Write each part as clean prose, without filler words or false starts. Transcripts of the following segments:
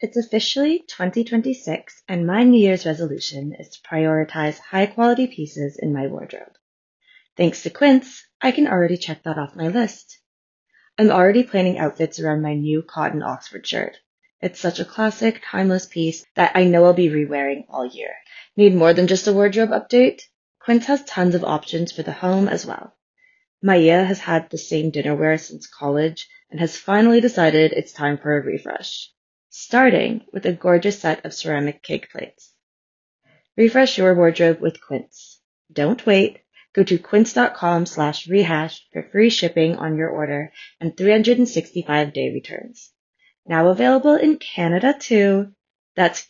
It's officially 2026, and my New Year's resolution is to prioritize high-quality pieces in my wardrobe. Thanks to Quince, I can already check that off my list. I'm already planning outfits around my new cotton Oxford shirt. It's such a classic, timeless piece that I know I'll be re-wearing all year. Need more than just a wardrobe update? Quince has tons of options for the home as well. Maya has had the same dinnerware since college and has finally decided it's time for a refresh, starting with a gorgeous set of ceramic cake plates. Refresh your wardrobe with Quince. Don't wait. Go to quince.com/rehash for free shipping on your order and 365-day returns. Now available in Canada too. That's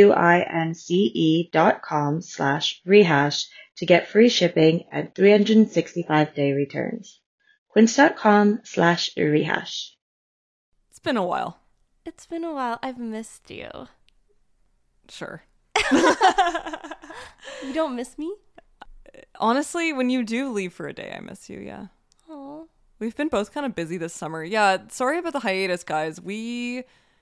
QUINCE.com/rehash to get free shipping and 365-day returns. Quince.com/rehash. It's been a while. It's been a while. I've missed you. Sure. You don't miss me? Honestly, when you do leave for a day, I miss you, yeah. Oh. We've been both kind of busy this summer. Yeah, sorry about the hiatus, guys. We're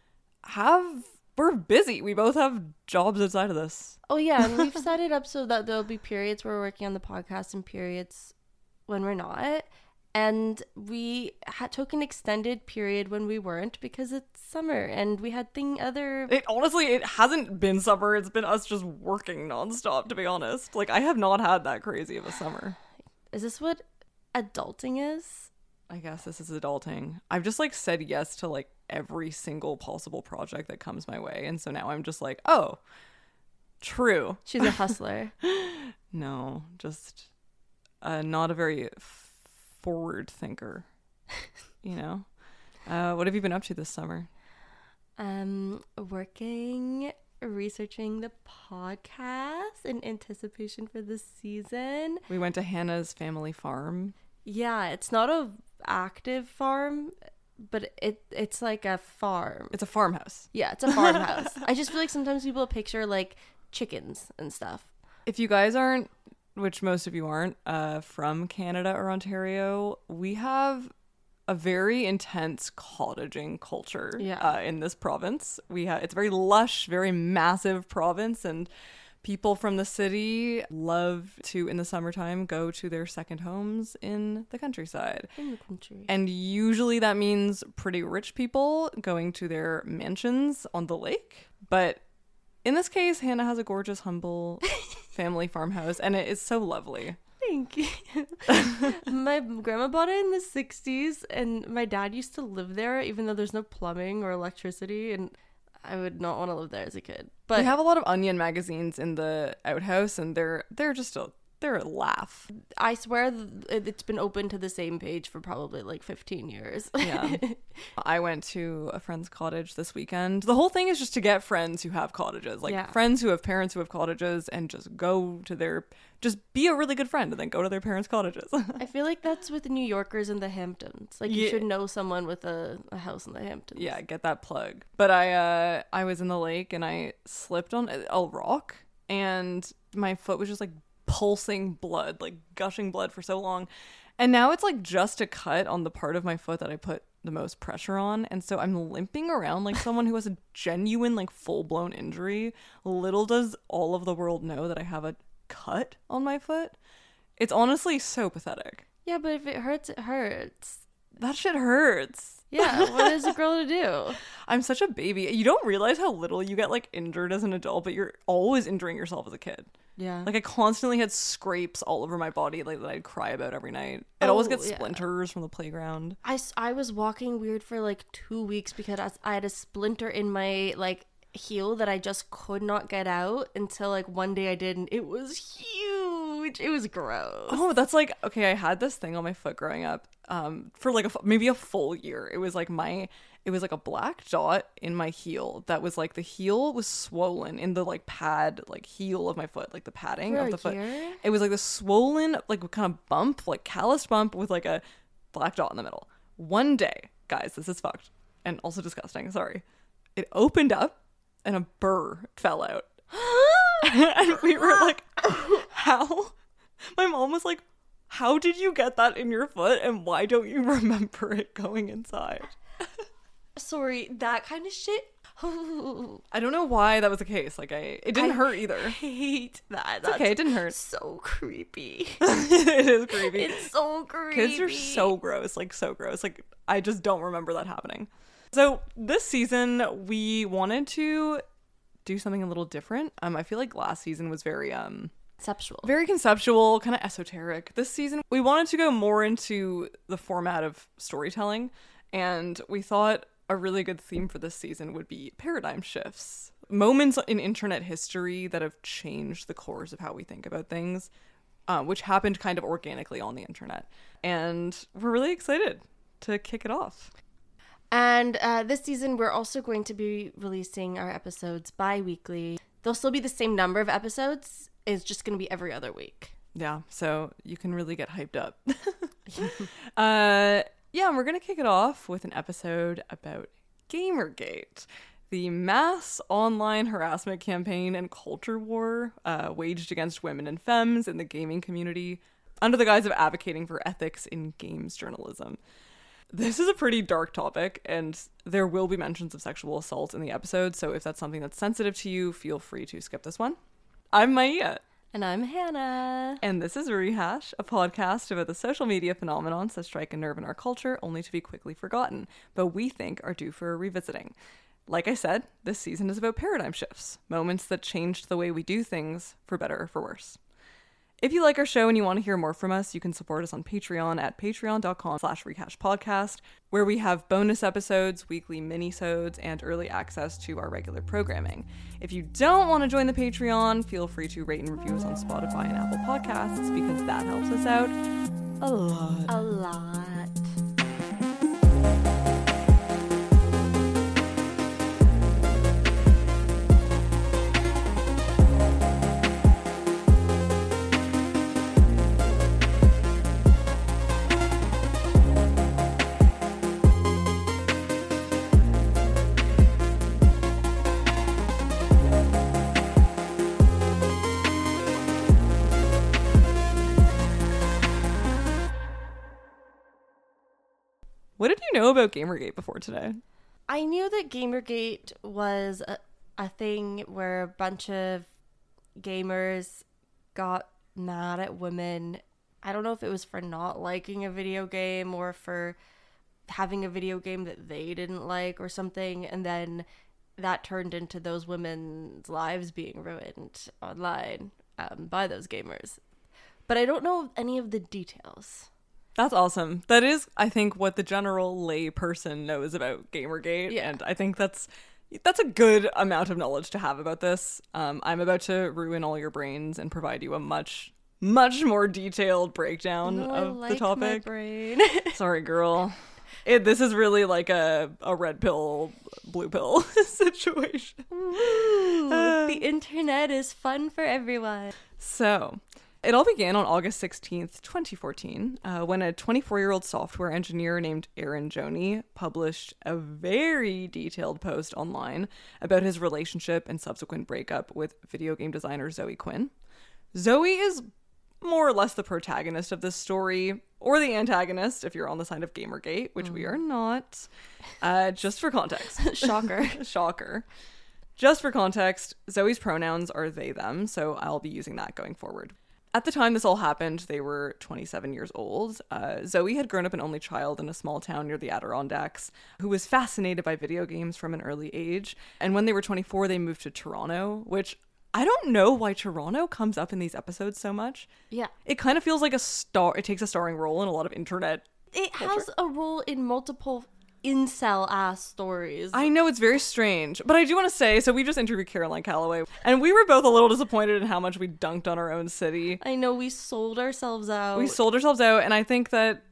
busy. We both have jobs outside of this. Oh, yeah, and we've set it up so that there'll be periods where we're working on the podcast and periods when we're not. And we took an extended period when we weren't because it's summer and we had It hasn't been summer. It's been us just working nonstop, to be honest. Like, I have not had that crazy of a summer. Is this what adulting is? I guess this is adulting. I've just, like, said yes to, like, every single possible project that comes my way. And so now I'm just like, oh, true. She's a hustler. No, just not a very forward thinker, you know. What have you been up to this summer? Working, researching the podcast in anticipation for this season. We went to Hannah's family farm. Yeah, it's not a active farm, but it's like a farm. It's a farmhouse. Yeah, it's a farmhouse. I just feel like sometimes people picture like chickens and stuff. If you guys aren't, which most of you aren't, from Canada or Ontario, we have a very intense cottaging culture in this province. It's a very lush, very massive province, and people from the city love to, in the summertime, go to their second homes in the countryside. In the country. And usually that means pretty rich people going to their mansions on the lake. But in this case, Hannah has a gorgeous, humble family farmhouse, and it is so lovely. Thank you. My grandma bought it in the 60s, and my dad used to live there, even though there's no plumbing or electricity, and I would not want to live there as a kid. But we have a lot of Onion magazines in the outhouse, and they're a laugh. I swear it's been open to the same page for probably like 15 years. Yeah. I went to a friend's cottage this weekend. The whole thing is just to get friends who have cottages, friends who have parents who have cottages, and just be a really good friend and then go to their parents' cottages. I feel like that's with New Yorkers in the Hamptons. Like, you should know someone with a house in the Hamptons. Yeah, get that plug. But I was in the lake and I slipped on a rock, and my foot was just like pulsing blood, like gushing blood for so long. And now it's like just a cut on the part of my foot that I put the most pressure on. And so I'm limping around like someone who has a genuine, like, full-blown injury. Little does all of the world know that I have a cut on my foot. It's honestly so pathetic. Yeah, but if it hurts, it hurts. That shit hurts. Yeah, what is a girl to do? I'm such a baby. You don't realize how little you get, like, injured as an adult, but you're always injuring yourself as a kid. Yeah. Like, I constantly had scrapes all over my body, like, that I'd cry about every night. I'd always get splinters from the playground. I was walking weird for like 2 weeks because I had a splinter in my, like, heel that I just could not get out until, like, one day I did, and it was huge. It was gross. Oh, that's like, okay, I had this thing on my foot growing up for like maybe a full year. It was like a black dot in my heel that was like, the heel was swollen in the, like, pad, like, heel of my foot, like the padding of the foot. It was like the swollen, like, kind of bump, like calloused bump with like a black dot in the middle. One day, guys, this is fucked and also disgusting, sorry, it opened up and a burr fell out. And we were like, how? My mom was like, how did you get that in your foot, and why don't you remember it going inside? Sorry, that kind of shit I don't know why that was the case. Like, it didn't hurt either. I hate that. It's okay, it didn't hurt. So creepy. It is creepy. It's so creepy. Kids are so gross, like so gross. Like, I just don't remember that happening. So this season we wanted to do something a little different. I feel like last season was very conceptual, kind of esoteric. This season we wanted to go more into the format of storytelling, and we thought a really good theme for this season would be paradigm shifts. Moments in internet history that have changed the course of how we think about things, which happened kind of organically on the internet. And we're really excited to kick it off. And this season, we're also going to be releasing our episodes bi-weekly. They'll still be the same number of episodes. It's just going to be every other week. Yeah, so you can really get hyped up. Yeah, and we're going to kick it off with an episode about Gamergate, the mass online harassment campaign and culture war waged against women and femmes in the gaming community under the guise of advocating for ethics in games journalism. This is a pretty dark topic, and there will be mentions of sexual assault in the episode, so if that's something that's sensitive to you, feel free to skip this one. I'm Maya. And I'm Hannah. And this is Rehash, a podcast about the social media phenomenons that strike a nerve in our culture only to be quickly forgotten, but we think are due for a revisiting. Like I said, this season is about paradigm shifts, moments that changed the way we do things, for better or for worse. If you like our show and you want to hear more from us, you can support us on Patreon at patreon.com/rehashpodcast, where we have bonus episodes, weekly mini-sodes, and early access to our regular programming. If you don't want to join the Patreon, feel free to rate and review us on Spotify and Apple Podcasts, because that helps us out a lot. A lot. What did you know about Gamergate before today? I knew that Gamergate was a thing where a bunch of gamers got mad at women. I don't know if it was for not liking a video game or for having a video game that they didn't like or something, and then that turned into those women's lives being ruined online by those gamers. But I don't know any of the details. That's awesome. That is, I think, what the general lay person knows about Gamergate, Yeah. and I think that's a good amount of knowledge to have about this. I'm about to ruin all your brains and provide you a much more detailed breakdown of the topic. My brain. Sorry, girl. This is really like a red pill, blue pill situation. Ooh, the internet is fun for everyone. So, it all began on August 16th, 2014, when a 24-year-old software engineer named Aaron Joney published a very detailed post online about his relationship and subsequent breakup with video game designer Zoe Quinn. Zoe is more or less the protagonist of this story, or the antagonist if you're on the side of Gamergate, which we are not. Just for context. Shocker. Shocker. Just for context, Zoe's pronouns are they, them, so I'll be using that going forward. At the time this all happened, they were 27 years old. Zoe had grown up an only child in a small town near the Adirondacks who was fascinated by video games from an early age. And when they were 24, they moved to Toronto, which I don't know why Toronto comes up in these episodes so much. Yeah. It kind of feels like it takes a starring role in a lot of internet It culture. has a role in multiple incel-ass stories. I know, it's very strange. But I do want to say, so we just interviewed Caroline Calloway, and we were both a little disappointed in how much we dunked on our own city. I know, we sold ourselves out. We sold ourselves out, and I think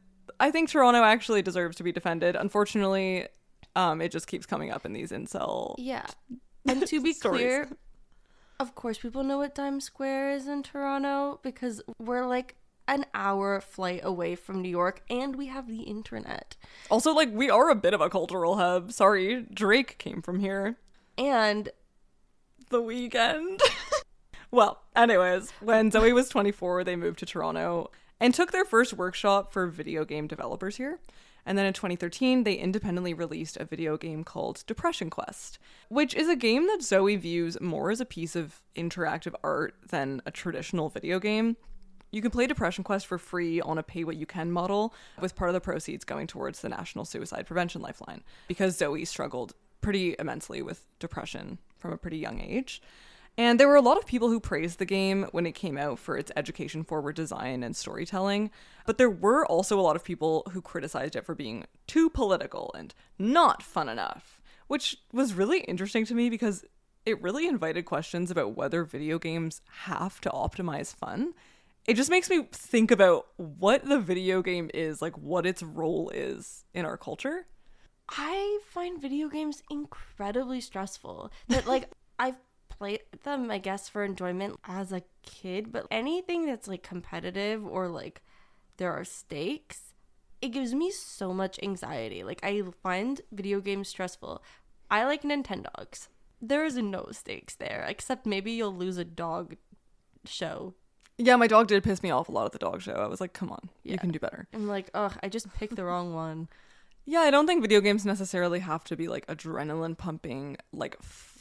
Toronto actually deserves to be defended. Unfortunately, it just keeps coming up in these incel. Yeah. And to be stories. clear, of course people know what Times Square is in Toronto because we're like an hour flight away from New York and we have the internet. Also, like, we are a bit of a cultural hub. Sorry, Drake came from here. And The Weeknd. Well, anyways, when Zoe was 24, they moved to Toronto and took their first workshop for video game developers here. And then in 2013, they independently released a video game called Depression Quest, which is a game that Zoe views more as a piece of interactive art than a traditional video game. You can play Depression Quest for free on a pay-what-you-can model, with part of the proceeds going towards the National Suicide Prevention Lifeline, because Zoe struggled pretty immensely with depression from a pretty young age. And there were a lot of people who praised the game when it came out for its education-forward design and storytelling, but there were also a lot of people who criticized it for being too political and not fun enough, which was really interesting to me because it really invited questions about whether video games have to optimize fun. It just makes me think about what the video game is, like what its role is in our culture. I find video games incredibly stressful. That like I've played them, I guess, for enjoyment as a kid, but anything that's like competitive or like there are stakes, it gives me so much anxiety. Like I find video games stressful. I like Nintendogs. There is no stakes there, except maybe you'll lose a dog show. Yeah, my dog did piss me off a lot at the dog show. I was like, come on, you can do better. I'm like, ugh, I just picked the wrong one. Yeah, I don't think video games necessarily have to be like adrenaline pumping, like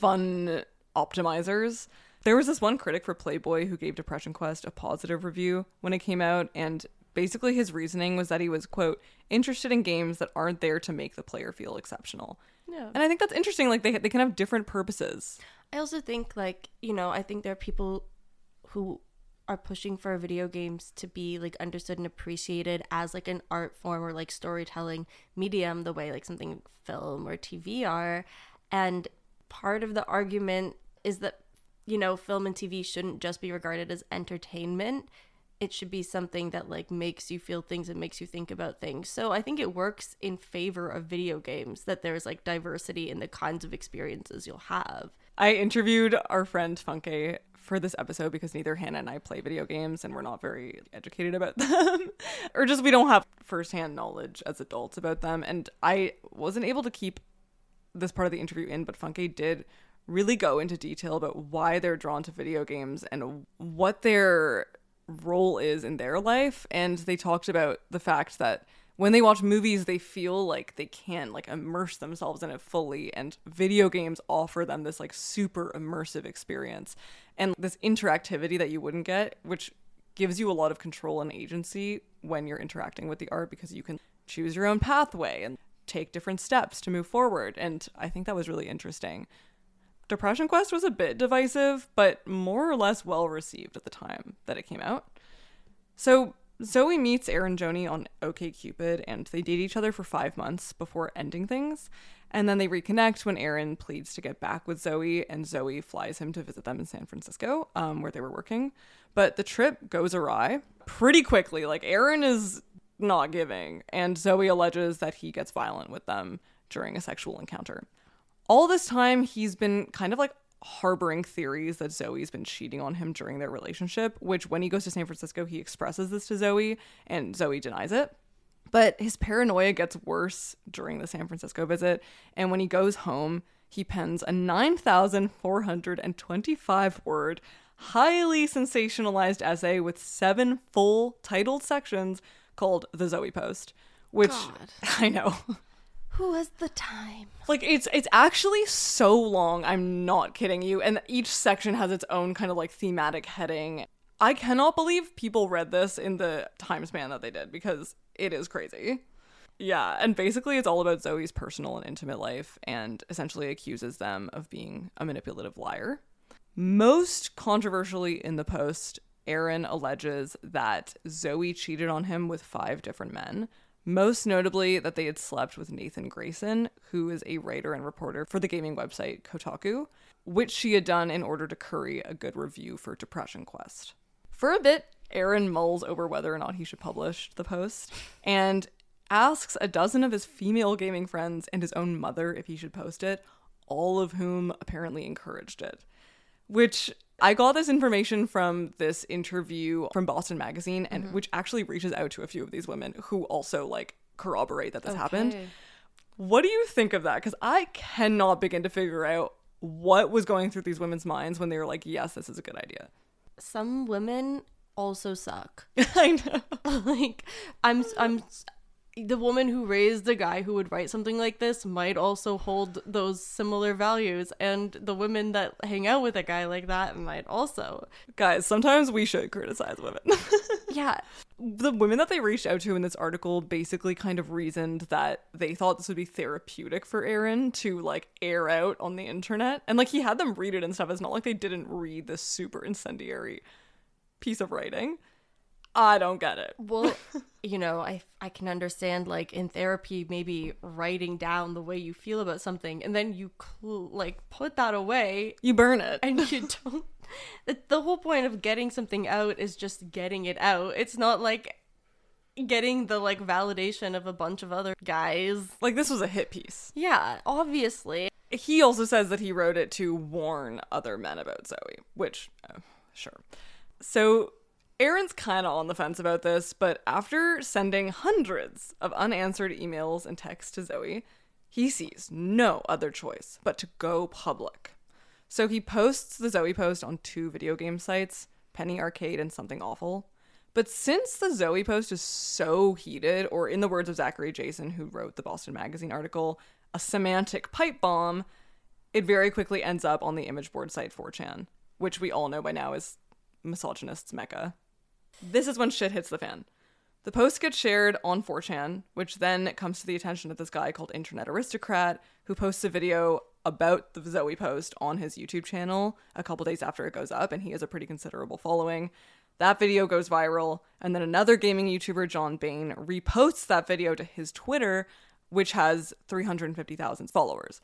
fun optimizers. There was this one critic for Playboy who gave Depression Quest a positive review when it came out, and basically his reasoning was that he was, quote, interested in games that aren't there to make the player feel exceptional. Yeah. And I think that's interesting. Like they can have different purposes. I also think like, you know, I think there are people who are pushing for video games to be like understood and appreciated as like an art form or like storytelling medium, the way like something film or TV are. And part of the argument is that, you know, film and TV shouldn't just be regarded as entertainment. It should be something that like makes you feel things and makes you think about things. So I think it works in favor of video games that there's like diversity in the kinds of experiences you'll have. I interviewed our friend Funke for this episode because neither Hannah and I play video games and we're not very educated about them or just we don't have firsthand knowledge as adults about them. And I wasn't able to keep this part of the interview in, but Funke did really go into detail about why they're drawn to video games and what their role is in their life. And they talked about the fact that when they watch movies, they feel like they can like immerse themselves in it fully, and video games offer them this like super immersive experience and this interactivity that you wouldn't get, which gives you a lot of control and agency when you're interacting with the art because you can choose your own pathway and take different steps to move forward. And I think that was really interesting. Depression Quest was a bit divisive, but more or less well received at the time that it came out. So Zoe meets Aaron Joni on OkCupid, and they date each other for 5 months before ending things. And then they reconnect when Aaron pleads to get back with Zoe, and Zoe flies him to visit them in San Francisco, where they were working. But the trip goes awry pretty quickly. Like, Aaron is not giving, and Zoe alleges that he gets violent with them during a sexual encounter. All this time, he's been kind of like harboring theories that Zoe's been cheating on him during their relationship, which when he goes to San Francisco, he expresses this to Zoe, and Zoe denies it. But his paranoia gets worse during the San Francisco visit, and when he goes home, he pens a 9,425-word, highly sensationalized essay with 7 full titled sections called The Zoe Post, which God. I know. Who has the time? Like, it's actually so long, I'm not kidding you, and each section has its own kind of, like, thematic heading. I cannot believe people read this in the time span that they did, because it is crazy. Yeah, and basically it's all about Zoe's personal and intimate life, and essentially accuses them of being a manipulative liar. Most controversially in the post, Aaron alleges that Zoe cheated on him with 5 different men. Most notably that they had slept with Nathan Grayson, who is a writer and reporter for the gaming website Kotaku, which she had done in order to curry a good review for Depression Quest. For a bit, Aaron mulls over whether or not he should publish the post, and asks a dozen of his female gaming friends and his own mother if he should post it, all of whom apparently encouraged it. Which, I got this information from this interview from Boston Magazine, and which actually reaches out to a few of these women who also, like, corroborate that this happened. What do you think of that? Because I cannot begin to figure out what was going through these women's minds when they were like, yes, this is a good idea. Some women also suck. I know. Like, I'm the woman who raised the guy who would write something like this might also hold those similar values, and the women that hang out with a guy like that might also. Guys, sometimes we should criticize women. Yeah. The women that they reached out to in this article basically kind of reasoned that they thought this would be therapeutic for Aaron to like air out on the internet. And like he had them read it and stuff. It's not like they didn't read this super incendiary piece of writing. I don't get it. Well, you know, I can understand, like, in therapy, maybe writing down the way you feel about something, and then you, like, put that away. You burn it. And you don't... The whole point of getting something out is just getting it out. It's not, like, getting the, like, validation of a bunch of other guys. Like, this was a hit piece. Yeah, obviously. He also says that he wrote it to warn other men about Zoe, which, sure. So... Aaron's kind of on the fence about this, but after sending hundreds of unanswered emails and texts to Zoe, he sees no other choice but to go public. So he posts the Zoe post on 2 video game sites, Penny Arcade and Something Awful. But since the Zoe post is so heated, or in the words of Zachary Jason, who wrote the Boston Magazine article, a semantic pipe bomb, it very quickly ends up on the image board site 4chan, which we all know by now is misogynists' mecca. This is when shit hits the fan. The post gets shared on 4chan, which then comes to the attention of this guy called Internet Aristocrat, who posts a video about the Zoe post on his YouTube channel a couple days after it goes up, and he has a pretty considerable following. That video goes viral, and then another gaming YouTuber, John Bain, reposts that video to his Twitter, which has 350,000 followers.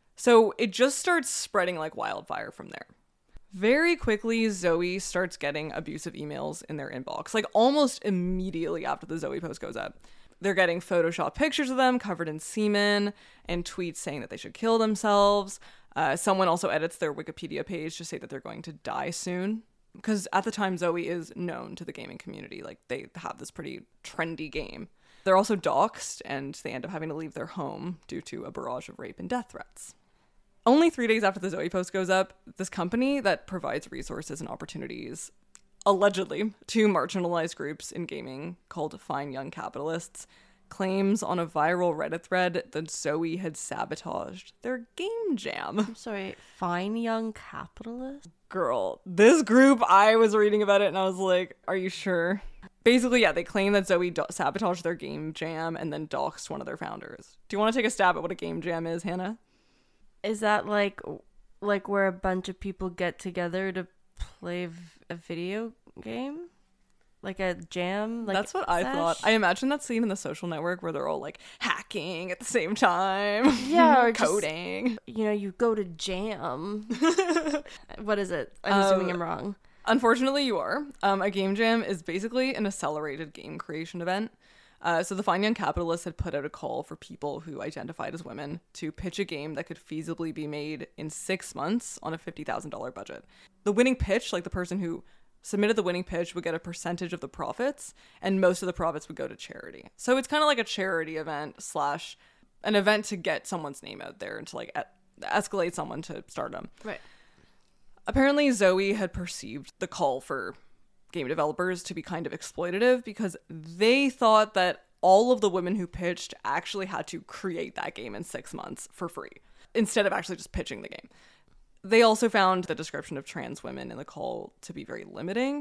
So it just starts spreading like wildfire from there. Very quickly, Zoe starts getting abusive emails in their inbox, like almost immediately after the Zoe post goes up. They're getting Photoshop pictures of them covered in semen and tweets saying that they should kill themselves. Someone also edits their Wikipedia page to say that they're going to die soon. Because at the time, Zoe is known to the gaming community. Like, they have this pretty trendy game. They're also doxxed, and they end up having to leave their home due to a barrage of rape and death threats. Only 3 days after the Zoe post goes up, this company that provides resources and opportunities, allegedly, to marginalized groups in gaming called Fine Young Capitalists, claims on a viral Reddit thread that Zoe had sabotaged their game jam. I'm sorry, Fine Young Capitalist? Girl, this group, I was reading about it and I was like, are you sure? Basically, yeah, they claim that Zoe sabotaged their game jam and then doxed one of their founders. Do you want to take a stab at what a game jam is, Hannah? Is that like where a bunch of people get together to play a video game? Like a jam? Like that's what I thought. I imagine that scene in The Social Network where they're all like hacking at the same time. Yeah, or coding. Just, you know, you go to jam. What is it? I'm assuming I'm wrong. Unfortunately, you are. A game jam is basically an accelerated game creation event. So the Fine Young Capitalists had put out a call for people who identified as women to pitch a game that could feasibly be made in 6 months on a $50,000 budget. The winning pitch, like the person who submitted the winning pitch, would get a percentage of the profits, and most of the profits would go to charity. So it's kind of like a charity event / an event to get someone's name out there and to like escalate someone to stardom. Right. Apparently, Zoe had perceived the call for game developers to be kind of exploitative because they thought that all of the women who pitched actually had to create that game in 6 months for free instead of actually just pitching the game. They also found the description of trans women in the call to be very limiting.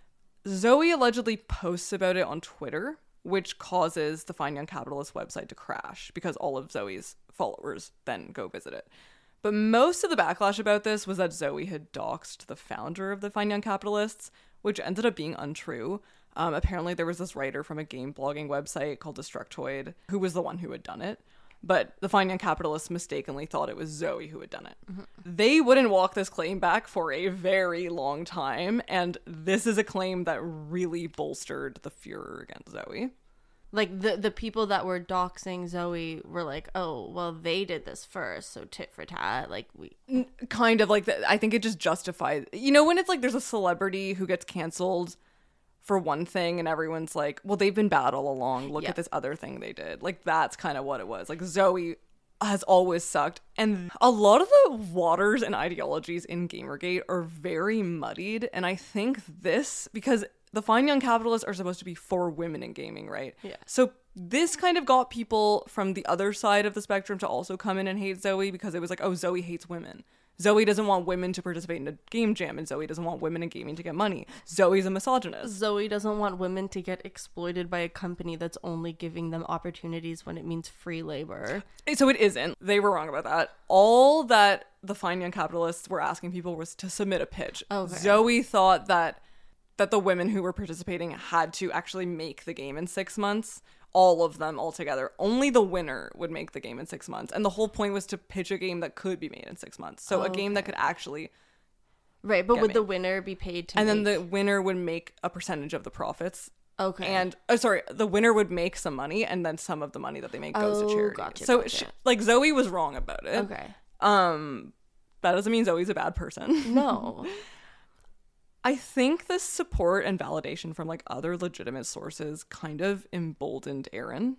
Zoe allegedly posts about it on Twitter, which causes the Fine Young Capitalist website to crash because all of Zoe's followers then go visit it. But most of the backlash about this was that Zoe had doxed the founder of the Fine Young Capitalists, which ended up being untrue. Apparently there was this writer from a game blogging website called Destructoid who was the one who had done it. But the Fine Young Capitalists mistakenly thought it was Zoe who had done it. Mm-hmm. They wouldn't walk this claim back for a very long time, and this is a claim that really bolstered the furor against Zoe. Like, the people that were doxing Zoe were like, oh, well, they did this first, so tit for tat. Like, we... Kind of like that. I think it just justifies... You know, when it's like there's a celebrity who gets canceled for one thing and everyone's like, well, they've been bad all along. Look at this other thing they did. Like, that's kind of what it was. Like, Zoe has always sucked. And a lot of the waters and ideologies in Gamergate are very muddied. And I think this... Because the fine young capitalists are supposed to be for women in gaming, right? Yeah. So this kind of got people from the other side of the spectrum to also come in and hate Zoe, because it was like, oh, Zoe hates women. Zoe doesn't want women to participate in a game jam, and Zoe doesn't want women in gaming to get money. Zoe's a misogynist. Zoe doesn't want women to get exploited by a company that's only giving them opportunities when it means free labor. So it isn't. They were wrong about that. All that the fine young capitalists were asking people was to submit a pitch. Okay. Zoe thought that the women who were participating had to actually make the game in 6 months. All of them all together. Only the winner would make the game in 6 months. And the whole point was to pitch a game that could be made in 6 months. So a game that could actually... Right, but would made. the winner be paid to And make... then the winner would make a percentage of the profits. Okay. And, the winner would make some money, and then some of the money that they make goes to charity. Gotcha, So, gotcha. Zoe was wrong about it. Okay. That doesn't mean Zoe's a bad person. No. I think the support and validation from like other legitimate sources kind of emboldened Aaron,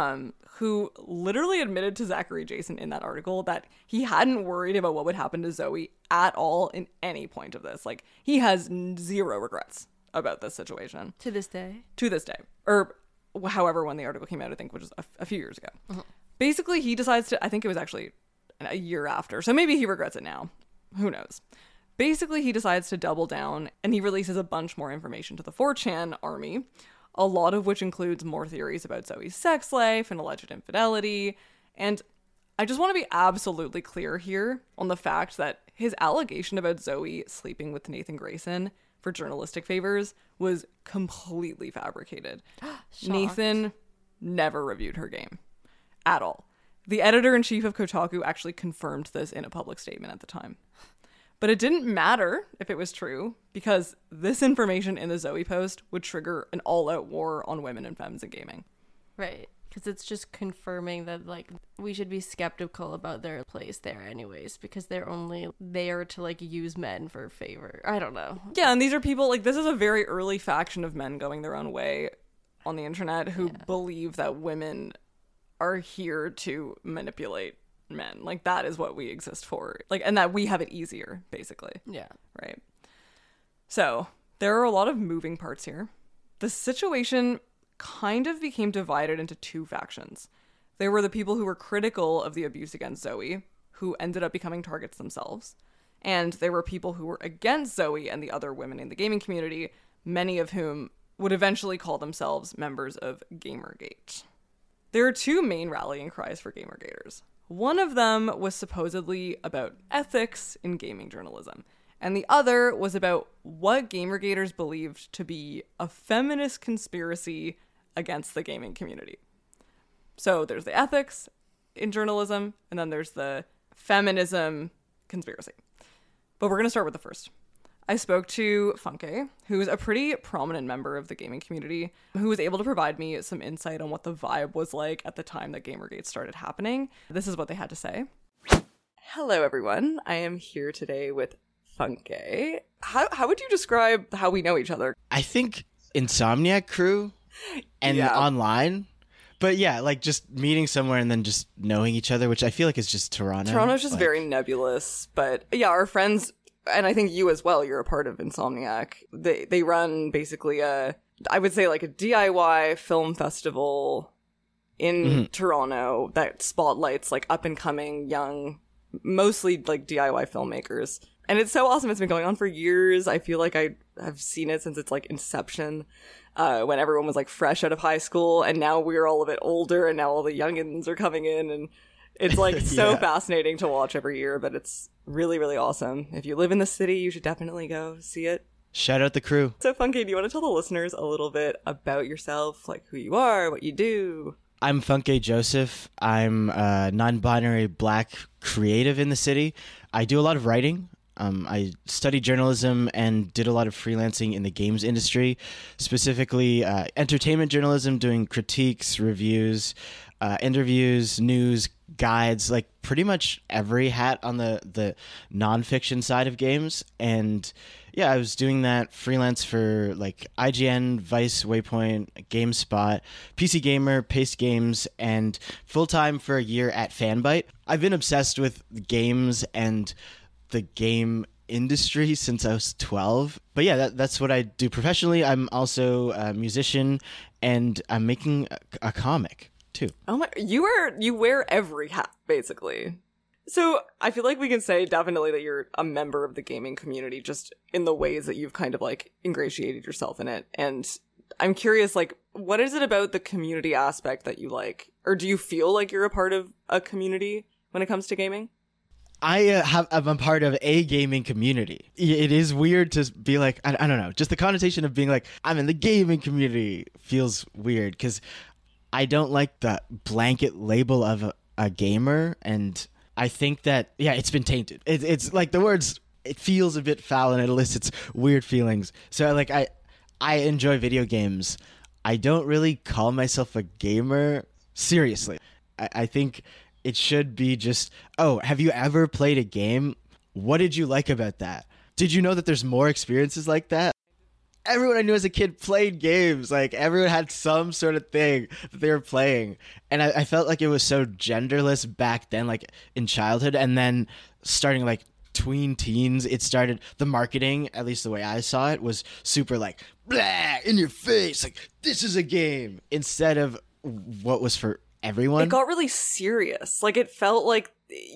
who literally admitted to Zachary Jason in that article that he hadn't worried about what would happen to Zoe at all in any point of this. Like, he has zero regrets about this situation. To this day. To this day. Or however, when the article came out, I think, which was a few years ago. Mm-hmm. Basically, he decides to, I think it was actually a year after, so maybe he regrets it now. Who knows? Basically, he decides to double down, and he releases a bunch more information to the 4chan army, a lot of which includes more theories about Zoe's sex life and alleged infidelity. And I just want to be absolutely clear here on the fact that his allegation about Zoe sleeping with Nathan Grayson for journalistic favors was completely fabricated. Nathan never reviewed her game at all. The editor-in-chief of Kotaku actually confirmed this in a public statement at the time. But it didn't matter if it was true, because this information in the Zoe post would trigger an all-out war on women and femmes in gaming. Right. Because it's just confirming that, like, we should be skeptical about their place there anyways, because they're only there to, like, use men for favor. I don't know. Yeah, and these are people, like, this is a very early faction of men going their own way on the internet who believe that women are here to manipulate men. Like, that is what we exist for. Like, and that we have it easier, basically. Yeah. Right. So, there are a lot of moving parts here. The situation kind of became divided into two factions. There were the people who were critical of the abuse against Zoe, who ended up becoming targets themselves. And there were people who were against Zoe and the other women in the gaming community, many of whom would eventually call themselves members of Gamergate. There are two main rallying cries for Gamergaters. One of them was supposedly about ethics in gaming journalism, and the other was about what Gamergaters believed to be a feminist conspiracy against the gaming community. So there's the ethics in journalism, and then there's the feminism conspiracy. But we're going to start with the first. I spoke to Funke, who's a pretty prominent member of the gaming community, who was able to provide me some insight on what the vibe was like at the time that Gamergate started happening. This is what they had to say. Hello, everyone. I am here today with Funke. How would you describe how we know each other? I think Insomniac crew and online. But yeah, like just meeting somewhere and then just knowing each other, which I feel like is just Toronto. Toronto's just like, very nebulous. But yeah, our friends, and I think you as well, you're a part of Insomniac. They run basically I would say like a DIY film festival in Toronto that spotlights like up and coming young, mostly like DIY filmmakers. And it's so awesome. It's been going on for years. I feel like I have seen it since its like inception, when everyone was like fresh out of high school, and now we're all a bit older, and now all the youngins are coming in, and it's like so fascinating to watch every year. But it's really, really awesome. If you live in the city, you should definitely go see it. Shout out the crew. So Funke, do you want to tell the listeners a little bit about yourself, like who you are, what you do? I'm Funke Joseph. I'm a non-binary Black creative in the city. I do a lot of writing. I studied journalism and did a lot of freelancing in the games industry, specifically entertainment journalism, doing critiques, reviews, interviews, news, guides, like pretty much every hat on the nonfiction side of games. And yeah, I was doing that freelance for like IGN, Vice, Waypoint, GameSpot, PC Gamer, Paste Games, and full-time for a year at Fanbyte. I've been obsessed with games and the game industry since I was 12. But yeah, that's what I do professionally. I'm also a musician, and I'm making a comic too. Oh my, you wear every hat, basically. So I feel like we can say definitely that you're a member of the gaming community just in the ways that you've kind of like ingratiated yourself in it. And I'm curious, like, what is it about the community aspect that you like? Or do you feel like you're a part of a community when it comes to gaming? I'm a part of a gaming community. It is weird to be like, I don't know, just the connotation of being like, I'm in the gaming community feels weird because I don't like the blanket label of a gamer. And I think that, yeah, it's been tainted. It's like the words, it feels a bit foul and it elicits weird feelings. So like, I enjoy video games. I don't really call myself a gamer seriously. I think it should be just, oh, have you ever played a game? What did you like about that? Did you know that there's more experiences like that? Everyone I knew as a kid played games. Like, everyone had some sort of thing that they were playing. And I felt like it was so genderless back then, like in childhood. And then starting like tween teens, it started, the marketing, at least the way I saw it, was super like, blah, in your face. Like, this is a game. Instead of what was for everyone. It got really serious. Like, it felt like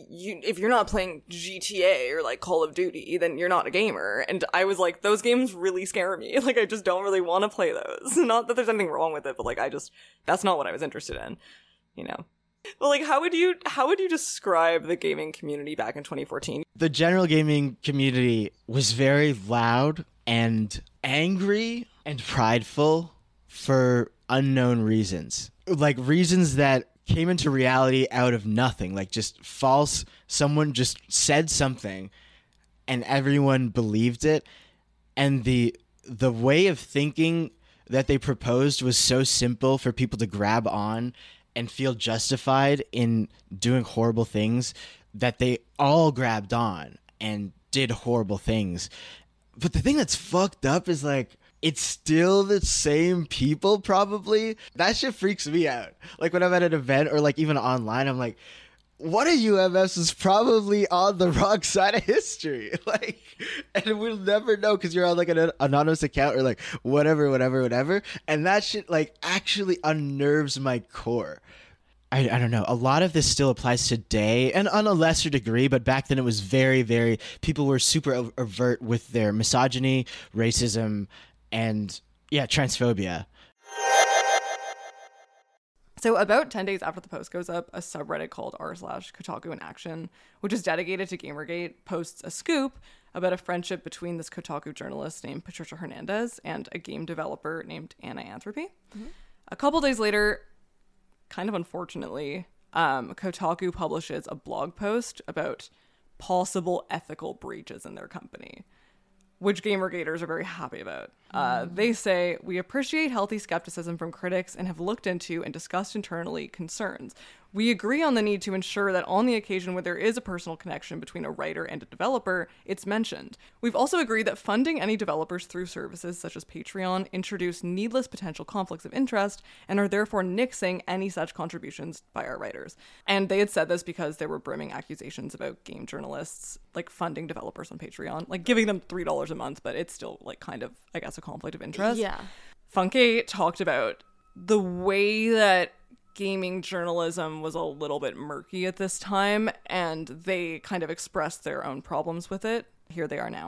if you're not playing GTA or like Call of Duty, then you're not a gamer. And I was like, those games really scare me. Like, I just don't really want to play those. Not that there's anything wrong with it, but like, that's not what I was interested in, you know? But like, how would you describe the gaming community back in 2014? The general gaming community was very loud and angry and prideful for unknown reasons. Like reasons that came into reality out of nothing, like just false. Someone just said something and everyone believed it. And the way of thinking that they proposed was so simple for people to grab on and feel justified in doing horrible things that they all grabbed on and did horrible things. But the thing that's fucked up is like, it's still the same people, probably. That shit freaks me out. Like, when I'm at an event or, like, even online, I'm like, one of you MFs is probably on the wrong side of history. Like, and we'll never know because you're on, like, an anonymous account or, like, whatever. And that shit, like, actually unnerves my core. I don't know. A lot of this still applies today and on a lesser degree, but back then it was very, very, people were super overt with their misogyny, racism, and yeah, transphobia. So about 10 days after the post goes up, a subreddit called r/Kotaku in Action, which is dedicated to Gamergate, posts a scoop about a friendship between this Kotaku journalist named Patricia Hernandez and a game developer named Anna Anthropy. Mm-hmm. A couple days later, kind of unfortunately, Kotaku publishes a blog post about possible ethical breaches in their company, which Gamergaters are very happy about. They say, we appreciate healthy skepticism from critics and have looked into and discussed internally concerns. We agree on the need to ensure that on the occasion where there is a personal connection between a writer and a developer, it's mentioned. We've also agreed that funding any developers through services such as Patreon introduce needless potential conflicts of interest and are therefore nixing any such contributions by our writers. And they had said this because there were brimming accusations about game journalists like funding developers on Patreon, like giving them $3 a month, but it's still like kind of, I guess, a conflict of interest. Yeah. Funke talked about the way that gaming journalism was a little bit murky at this time, and they kind of expressed their own problems with it. Here they are now.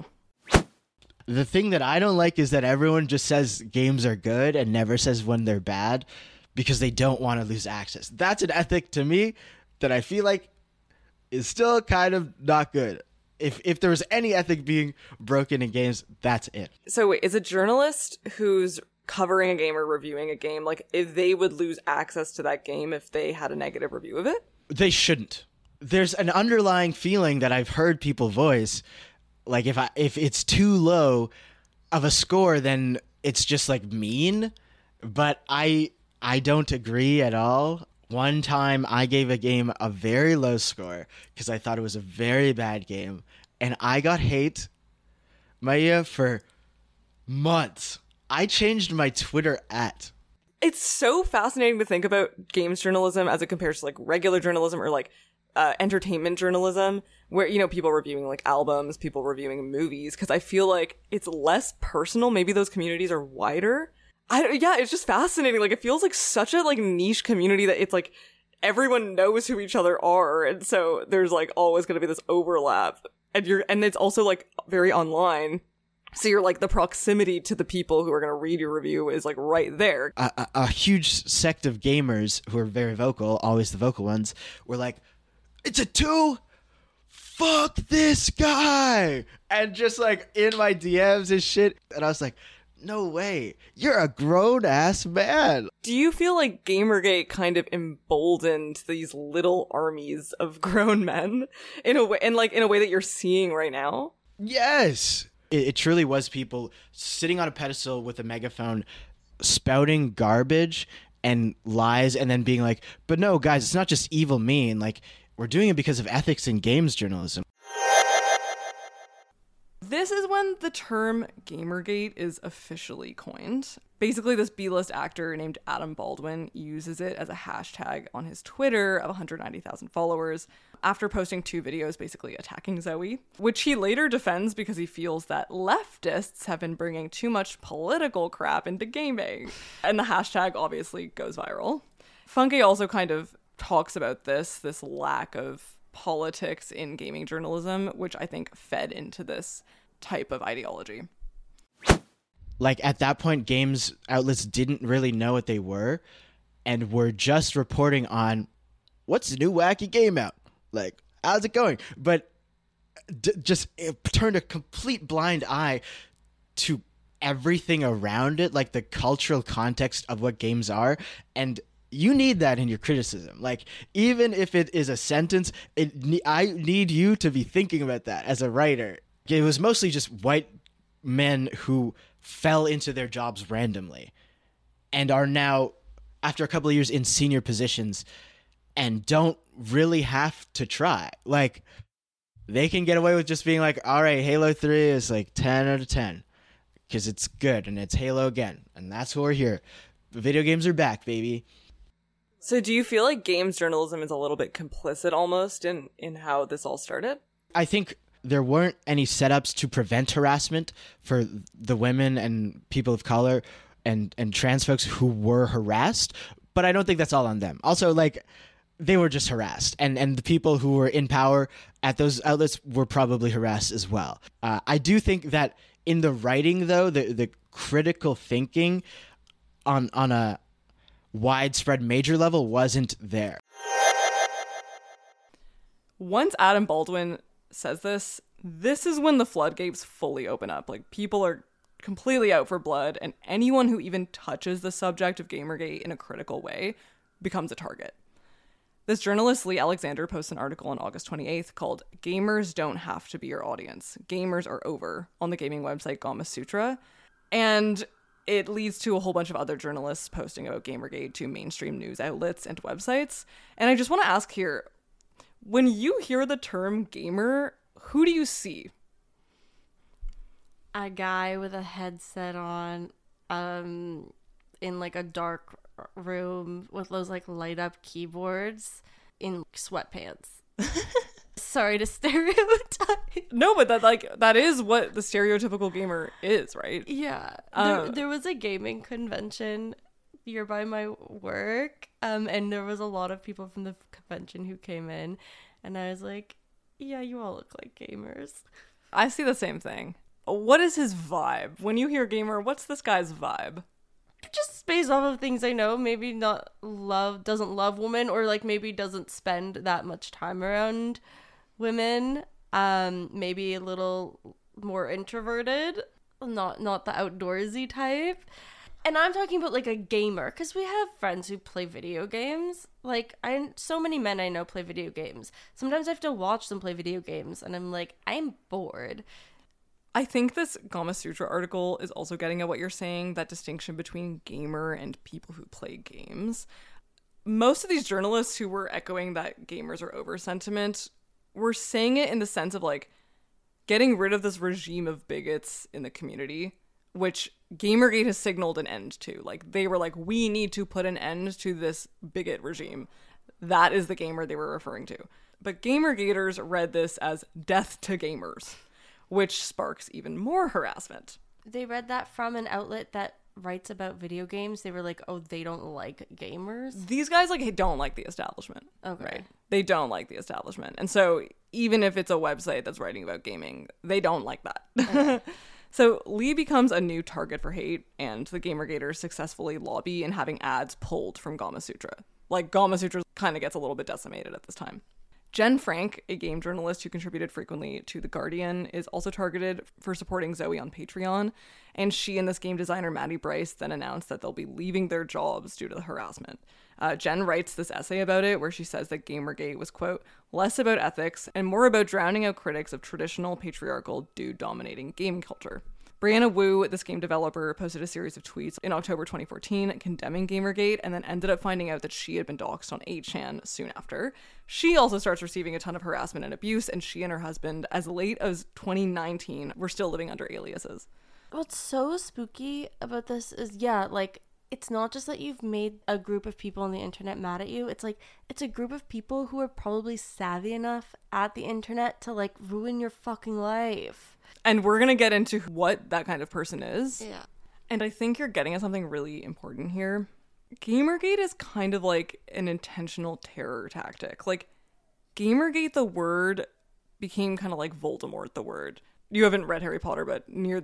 The thing that I don't like is that everyone just says games are good and never says when they're bad because they don't want to lose access. That's an ethic to me that I feel like is still kind of not good. If there was any ethic being broken in games, that's it. So wait, is a journalist who's covering a game or reviewing a game, like, if they would lose access to that game if they had a negative review of it? They shouldn't. There's an underlying feeling that I've heard people voice, like if it's too low of a score, then it's just like mean. But I don't agree at all. One time I gave a game a very low score because I thought it was a very bad game, and I got hate, Maya, for months. I changed my Twitter @ It's so fascinating to think about games journalism as it compares to like regular journalism or like entertainment journalism, where, you know, people reviewing like albums, people reviewing movies, because I feel like it's less personal. Maybe those communities are wider. It's just fascinating. Like, it feels like such a like niche community that it's like everyone knows who each other are, and so there's like always going to be this overlap, and it's also like very online. So you're like, the proximity to the people who are going to read your review is like right there. A huge sect of gamers who are very vocal, always the vocal ones, were like, it's a 2? Fuck this guy! And just like in my DMs and shit. And I was like, no way. You're a grown-ass man. Do you feel like Gamergate kind of emboldened these little armies of grown men in a way, and like in a way that you're seeing right now? Yes. It truly was people sitting on a pedestal with a megaphone, spouting garbage and lies, and then being like, but no, guys, it's not just evil mean. Like, we're doing it because of ethics in games journalism. This is when the term Gamergate is officially coined. Basically, this B-list actor named Adam Baldwin uses it as a hashtag on his Twitter of 190,000 followers after posting 2 videos basically attacking Zoe, which he later defends because he feels that leftists have been bringing too much political crap into gaming. And the hashtag obviously goes viral. Funke also kind of talks about this lack of politics in gaming journalism, which I think fed into this type of ideology. Like, at that point, games outlets didn't really know what they were and were just reporting on what's the new wacky game out? Like, how's it going? But it turned a complete blind eye to everything around it, like the cultural context of what games are. And you need that in your criticism. Like, even if it is a sentence, I need you to be thinking about that as a writer. It was mostly just white men who fell into their jobs randomly and are now, after a couple of years, in senior positions and don't really have to try. Like, they can get away with just being like, all right, Halo 3 is like 10 out of 10 because it's good and it's Halo again. And that's why we're here. The video games are back, baby. So do you feel like games journalism is a little bit complicit almost in how this all started? I think there weren't any setups to prevent harassment for the women and people of color and trans folks who were harassed, but I don't think that's all on them. Also, like, they were just harassed, and the people who were in power at those outlets were probably harassed as well. I do think that in the writing, though, the critical thinking on a widespread major level wasn't there. Once Adam Baldwin says this is when the floodgates fully open up. Like, people are completely out for blood, and anyone who even touches the subject of Gamergate in a critical way becomes a target. This journalist, Lee Alexander, posts an article on August 28th called "Gamers Don't Have to Be Your Audience. Gamers Are Over" on the gaming website Gamasutra. And it leads to a whole bunch of other journalists posting about Gamergate to mainstream news outlets and websites. And I just want to ask here, when you hear the term gamer, who do you see? A guy with a headset on, in like a dark room with those like light up keyboards in sweatpants. Sorry to stereotype. No, but that is what the stereotypical gamer is, right? Yeah. There was a gaming convention nearby my work, and there was a lot of people from the convention who came in, and I was like, yeah, you all look like gamers. I see the same thing. What is his vibe? When you hear gamer, what's this guy's vibe? Just based off of things I know, maybe doesn't love women, or like maybe doesn't spend that much time around women. Maybe a little more introverted, not the outdoorsy type. And I'm talking about like a gamer, because we have friends who play video games. Like, so many men I know play video games. Sometimes I have to watch them play video games, and I'm like, I'm bored. I think this Gamasutra article is also getting at what you're saying, that distinction between gamer and people who play games. Most of these journalists who were echoing that gamers are over sentiment were saying it in the sense of like getting rid of this regime of bigots in the community, which Gamergate has signaled an end to. Like, they were like, we need to put an end to this bigot regime. That is the gamer they were referring to. But Gamergaters read this as death to gamers, which sparks even more harassment. They read that from an outlet that writes about video games. They were like, oh, they don't like gamers. These guys like don't like the establishment. Okay. Right? They don't like the establishment. And so even if it's a website that's writing about gaming, they don't like that. Okay. So Lee becomes a new target for hate, and the Gamergaters successfully lobby in having ads pulled from Gamasutra. Like, Gamasutra kind of gets a little bit decimated at this time. Jen Frank, a game journalist who contributed frequently to The Guardian, is also targeted for supporting Zoe on Patreon, and she and this game designer Maddie Bryce then announced that they'll be leaving their jobs due to the harassment. Jen writes this essay about it where she says that Gamergate was, quote, less about ethics and more about drowning out critics of traditional patriarchal dude-dominating game culture. Brianna Wu, this game developer, posted a series of tweets in October 2014 condemning Gamergate, and then ended up finding out that she had been doxxed on 8chan soon after. She also starts receiving a ton of harassment and abuse, and she and her husband, as late as 2019, were still living under aliases. What's so spooky about this is, yeah, like, it's not just that you've made a group of people on the internet mad at you. It's like, it's a group of people who are probably savvy enough at the internet to, like, ruin your fucking life. And we're going to get into what that kind of person is. Yeah. And I think you're getting at something really important here. Gamergate is kind of like an intentional terror tactic. Like, Gamergate, the word, became kind of like Voldemort, the word. You haven't read Harry Potter, but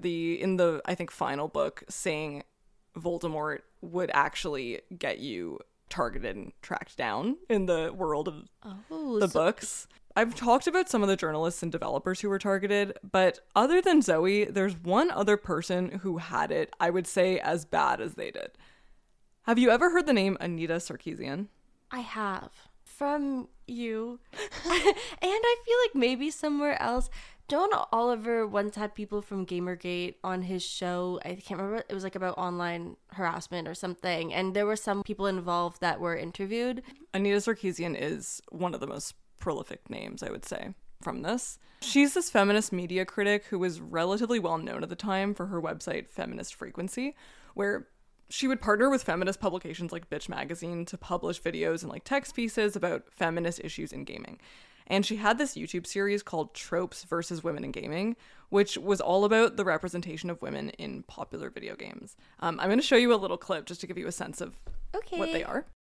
in the, I think, final book, saying Voldemort would actually get you targeted and tracked down in the world of the books. I've talked about some of the journalists and developers who were targeted, but other than Zoe, there's one other person who had it, I would say, as bad as they did. Have you ever heard the name Anita Sarkeesian? I have. From you. And I feel like maybe somewhere else. John Oliver once had people from Gamergate on his show. I can't remember. It was like about online harassment or something. And there were some people involved that were interviewed. Anita Sarkeesian is one of the most prolific names, I would say, from this. She's this feminist media critic who was relatively well known at the time for her website Feminist Frequency, where she would partner with feminist publications like Bitch Magazine to publish videos and like text pieces about feminist issues in gaming. And she had this YouTube series called Tropes versus Women in Gaming, which was all about the representation of women in popular video games. I'm going to show you a little clip just to give you a sense of what they are.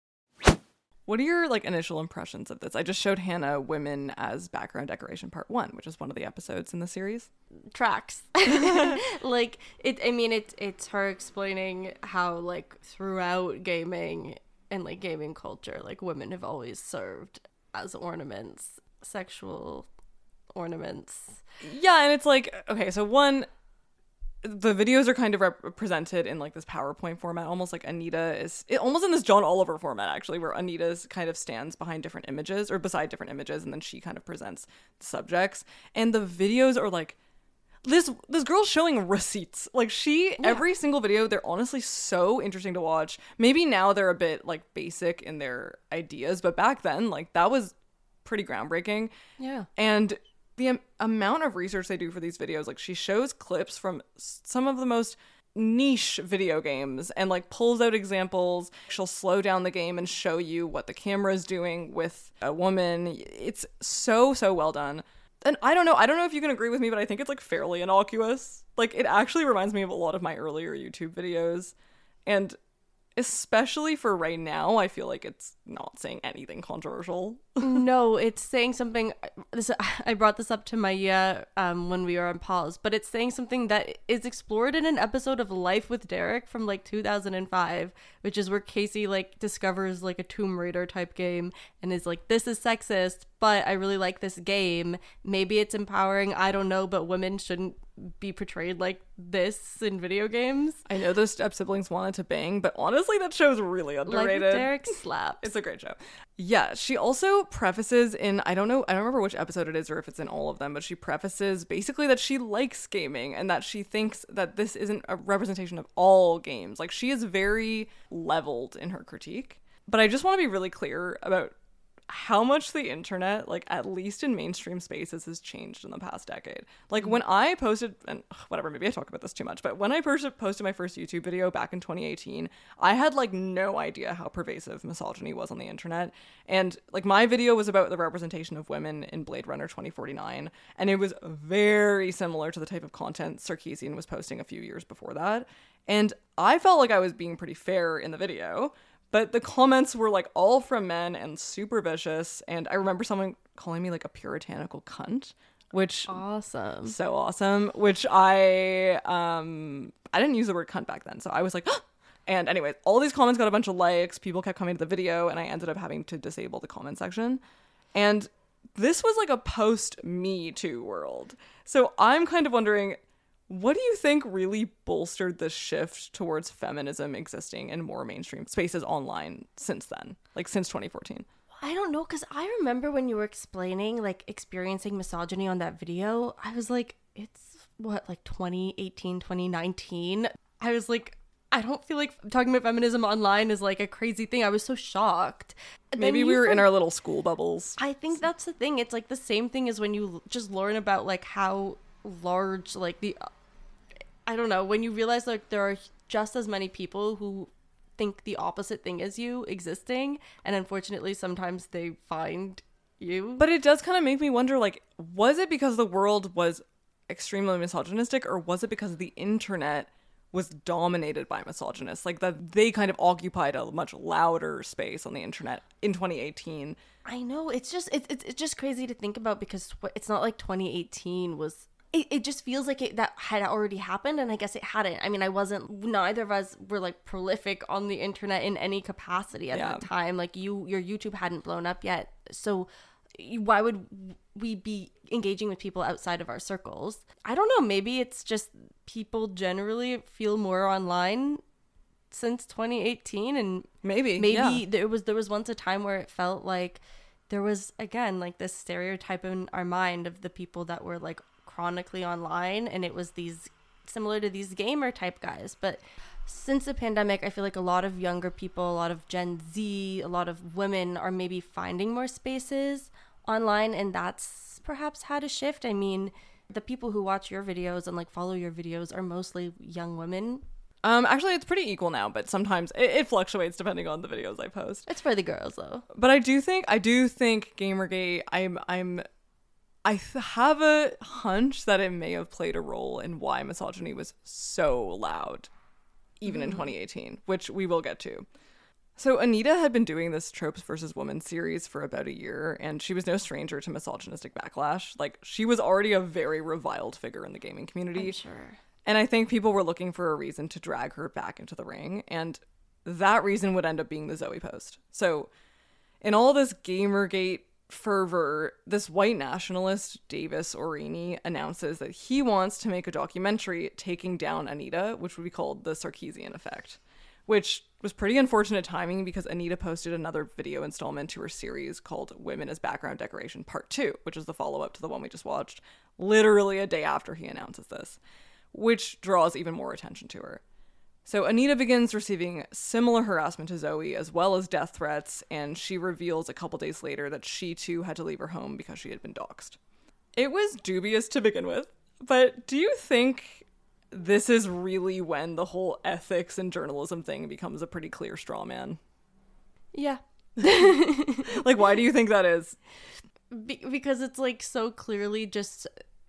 What are your like initial impressions of this? I just showed Hannah Women as Background Decoration Part 1, which is one of the episodes in the series. Tracks. Like, it's her explaining how, like, throughout gaming and, like, gaming culture, like, women have always served as ornaments, sexual ornaments. Yeah, and it's like, okay, so one, the videos are kind of represented in like this PowerPoint format, almost like Anita is almost in this John Oliver format, actually, where Anita's kind of stands behind different images or beside different images, and then she kind of presents the subjects. And the videos are like this girl's showing receipts. Like every single video, they're honestly so interesting to watch. Maybe now they're a bit like basic in their ideas, but back then, like, that was pretty groundbreaking. Yeah. And the amount of research they do for these videos, like, she shows clips from some of the most niche video games and like pulls out examples. She'll slow down the game and show you what the camera is doing with a woman. It's so well done. And I don't know if you can agree with me, but I think it's like fairly innocuous. Like, it actually reminds me of a lot of my earlier YouTube videos, and especially for right now, I feel like it's not saying anything controversial. No, it's saying something. I brought this up to Maya when we were on pause, but it's saying something that is explored in an episode of Life with Derek from like 2005, which is where Casey like discovers like a Tomb Raider type game and is like, this is sexist, but I really like this game. Maybe it's empowering. I don't know, but women shouldn't be portrayed like this in video games. I know those step-siblings wanted to bang, but honestly, that show's really underrated. Life with Derek slaps. It's a great show. Yeah, she also prefaces in, I don't remember which episode it is or if it's in all of them, but she prefaces basically that she likes gaming and that she thinks that this isn't a representation of all games. Like, she is very leveled in her critique. But I just want to be really clear about how much the internet, like at least in mainstream spaces, has changed in the past decade. Like when I posted, and whatever, maybe I talk about this too much, but when I posted my first YouTube video back in 2018, I had like no idea how pervasive misogyny was on the internet. And like my video was about the representation of women in Blade Runner 2049, and it was very similar to the type of content Sarkeesian was posting a few years before that. And I felt like I was being pretty fair in the video, but the comments were like all from men and super vicious. And I remember someone calling me like a puritanical cunt, which Awesome. so awesome, which I didn't use the word cunt back then. So I was like, and anyway, all these comments got a bunch of likes. People kept coming to the video, and I ended up having to disable the comment section. And this was like a post Me Too world. So I'm kind of wondering, what do you think really bolstered the shift towards feminism existing in more mainstream spaces online since then, like since 2014? I don't know, because I remember when you were explaining like experiencing misogyny on that video, I was like, it's what, like 2018, 2019? I was like, I don't feel like talking about feminism online is like a crazy thing. I was so shocked. Maybe we were in our little school bubbles. I think that's the thing. It's like the same thing as when you just learn about like how large like the I don't know, when you realize like there are just as many people who think the opposite thing as you existing, and unfortunately sometimes they find you. But it does kind of make me wonder, like, was it because the world was extremely misogynistic, or was it because the internet was dominated by misogynists? Like that they kind of occupied a much louder space on the internet in 2018. I know, it's just crazy to think about, because it's not like 2018 was. It just feels like that had already happened, and I guess it hadn't. I mean, neither of us were like prolific on the internet in any capacity at that time. Like your YouTube hadn't blown up yet, so why would we be engaging with people outside of our circles? I don't know, maybe it's just people generally feel more online since 2018, and maybe there was once a time where it felt like there was, again, like this stereotype in our mind of the people that were like chronically online, and it was these similar to these gamer type guys. But since the pandemic, I feel like a lot of younger people, a lot of Gen Z, a lot of women are maybe finding more spaces online, and that's perhaps had a shift. I mean, the people who watch your videos and like follow your videos are mostly young women. Actually, it's pretty equal now, but sometimes it fluctuates depending on the videos I post. It's for the girls though. But I do think Gamergate, I have a hunch that it may have played a role in why misogyny was so loud, even in 2018, which we will get to. So Anita had been doing this Tropes versus Women series for about a year, and she was no stranger to misogynistic backlash. Like, she was already a very reviled figure in the gaming community. I'm sure. And I think people were looking for a reason to drag her back into the ring, and that reason would end up being the Zoe post. So in all this Gamergate fervor, this white nationalist, Davis Orini, announces that he wants to make a documentary taking down Anita, which would be called The Sarkeesian Effect, which was pretty unfortunate timing because Anita posted another video installment to her series called Women as Background Decoration Part 2, which is the follow-up to the one we just watched, literally a day after he announces this, which draws even more attention to her. So Anita begins receiving similar harassment to Zoe, as well as death threats, and she reveals a couple days later that she too had to leave her home because she had been doxxed. It was dubious to begin with, but do you think this is really when the whole ethics and journalism thing becomes a pretty clear straw man? Yeah. Like, why do you think that is? Because it's like so clearly just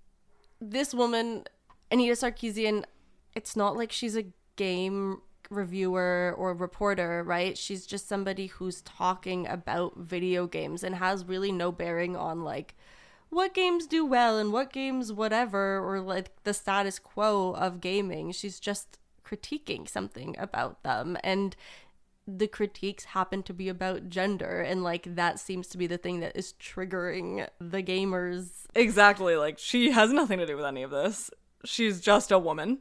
this woman, Anita Sarkeesian, it's not like she's a game reviewer or reporter, right? She's just somebody who's talking about video games and has really no bearing on like what games do well and what games whatever, or like the status quo of gaming. She's just critiquing something about them, and the critiques happen to be about gender, and like that seems to be the thing that is triggering the gamers. Exactly. Like, she has nothing to do with any of this. She's just a woman.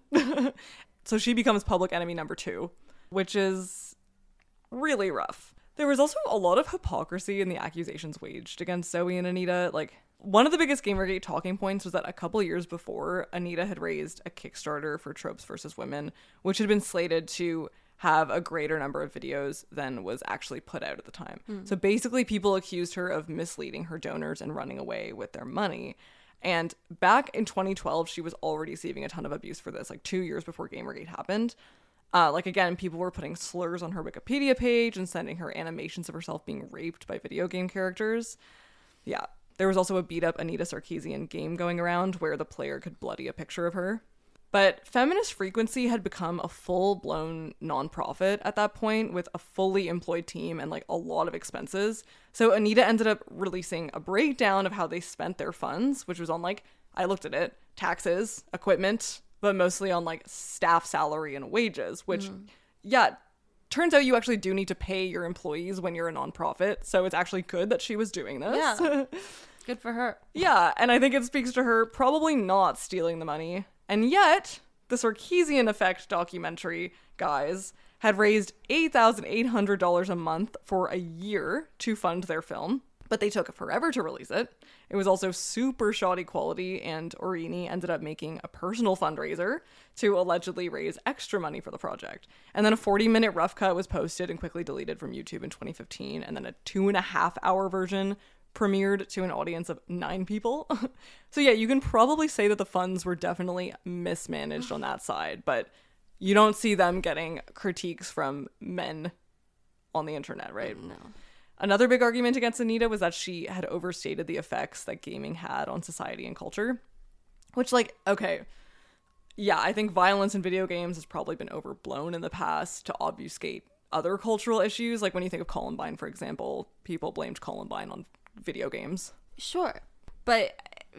So she becomes public enemy number 2, which is really rough. There was also a lot of hypocrisy in the accusations waged against Zoe and Anita. Like, one of the biggest Gamergate talking points was that a couple years before, Anita had raised a Kickstarter for Tropes versus Women, which had been slated to have a greater number of videos than was actually put out at the time. So basically, people accused her of misleading her donors and running away with their money. And back in 2012, she was already receiving a ton of abuse for this, like 2 years before Gamergate happened. Like, again, people were putting slurs on her Wikipedia page and sending her animations of herself being raped by video game characters. Yeah. There was also a beat-up Anita Sarkeesian game going around where the player could bloody a picture of her. But Feminist Frequency had become a full-blown nonprofit at that point with a fully employed team and like a lot of expenses. So Anita ended up releasing a breakdown of how they spent their funds, which was on like, I looked at it, taxes, equipment, but mostly on like staff salary and wages, which, yeah, turns out you actually do need to pay your employees when you're a nonprofit. So it's actually good that she was doing this. Yeah. Good for her. Yeah, and I think it speaks to her probably not stealing the money. And yet, the Sarkeesian Effect documentary guys had raised $8,800 a month for a year to fund their film, but they took forever to release it. It was also super shoddy quality, and Orrini ended up making a personal fundraiser to allegedly raise extra money for the project. And then a 40-minute rough cut was posted and quickly deleted from YouTube in 2015, and then a 2.5-hour version premiered to an audience of 9 people. So yeah, you can probably say that the funds were definitely mismanaged on that side, but you don't see them getting critiques from men on the internet, right? No. Another big argument against Anita was that she had overstated the effects that gaming had on society and culture, which, like, okay, yeah, I think violence in video games has probably been overblown in the past to obfuscate other cultural issues. Like when you think of Columbine, for example, people blamed Columbine on video games. Sure. But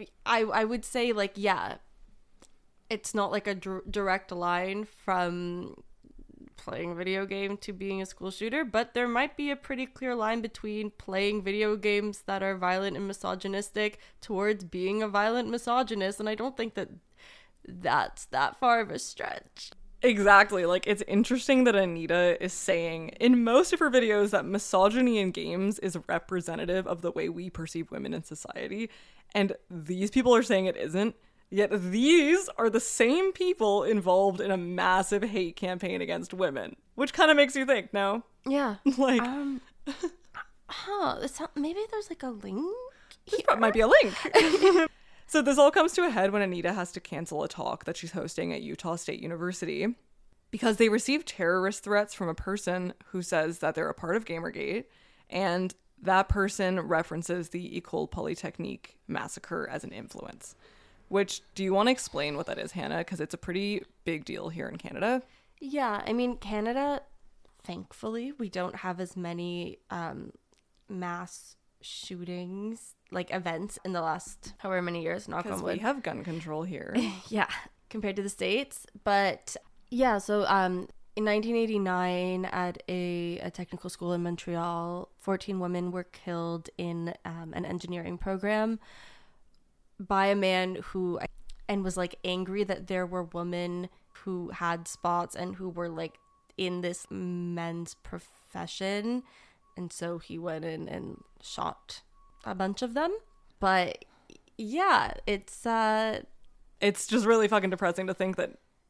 I would say, like, yeah, it's not like a direct line from playing a video game to being a school shooter, but there might be a pretty clear line between playing video games that are violent and misogynistic towards being a violent misogynist, and I don't think that that's that far of a stretch. Exactly. Like, it's interesting that Anita is saying in most of her videos that misogyny in games is representative of the way we perceive women in society. And these people are saying it isn't. Yet these are the same people involved in a massive hate campaign against women. Which kind of makes you think, no? Yeah. Like, maybe there's like a link? This might be a link. So this all comes to a head when Anita has to cancel a talk that she's hosting at Utah State University because they received terrorist threats from a person who says that they're a part of Gamergate, and that person references the École Polytechnique massacre as an influence. Which, do you want to explain what that is, Hannah? Because it's a pretty big deal here in Canada. Yeah, I mean, Canada, thankfully, we don't have as many mass shootings, like events in the last however many years, knock on wood. We have gun control here. Yeah, compared to the States. But yeah, so in 1989 at a technical school in Montreal, 14 women were killed in an engineering program by a man who was like angry that there were women who had spots and who were like in this men's profession, and so he went in and shot a bunch of them. But yeah, it's just really fucking depressing to think that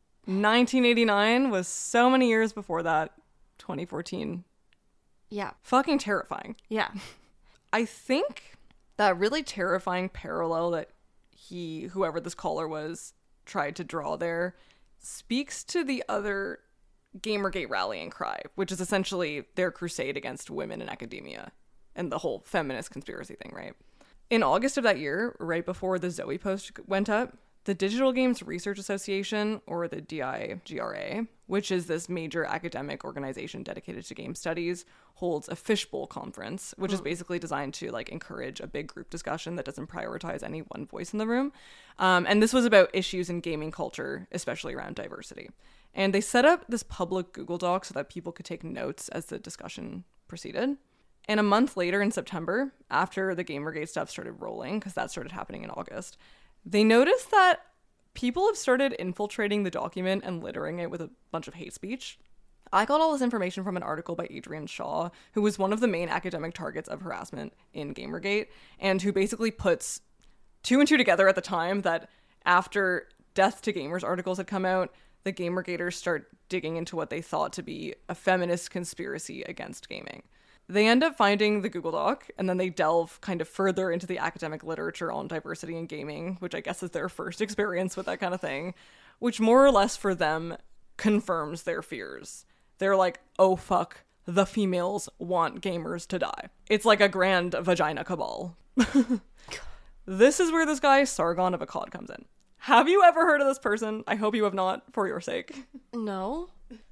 1989 was so many years before that. 2014. Yeah. Fucking terrifying. Yeah. I think that really terrifying parallel that whoever this caller was, tried to draw there speaks to the other Gamergate rallying cry, which is essentially their crusade against women in academia and the whole feminist conspiracy thing, right? In August of that year, right before the Zoe post went up, the Digital Games Research Association, or the DIGRA, which is this major academic organization dedicated to game studies, holds a fishbowl conference, which is basically designed to like encourage a big group discussion that doesn't prioritize any one voice in the room. And this was about issues in gaming culture, especially around diversity. And they set up this public Google Doc so that people could take notes as the discussion proceeded. And a month later in September, after the Gamergate stuff started rolling, because that started happening in August, they noticed that people have started infiltrating the document and littering it with a bunch of hate speech. I got all this information from an article by Adrian Shaw, who was one of the main academic targets of harassment in Gamergate, and who basically puts 2 and 2 together at the time that after Death to Gamers articles had come out, the Gamergaters start digging into what they thought to be a feminist conspiracy against gaming. They end up finding the Google Doc, and then they delve kind of further into the academic literature on diversity in gaming, which I guess is their first experience with that kind of thing, which more or less for them confirms their fears. They're like, oh fuck, the females want gamers to die. It's like a grand vagina cabal. This is where this guy Sargon of Akkad comes in. Have you ever heard of this person? I hope you have not, for your sake. No,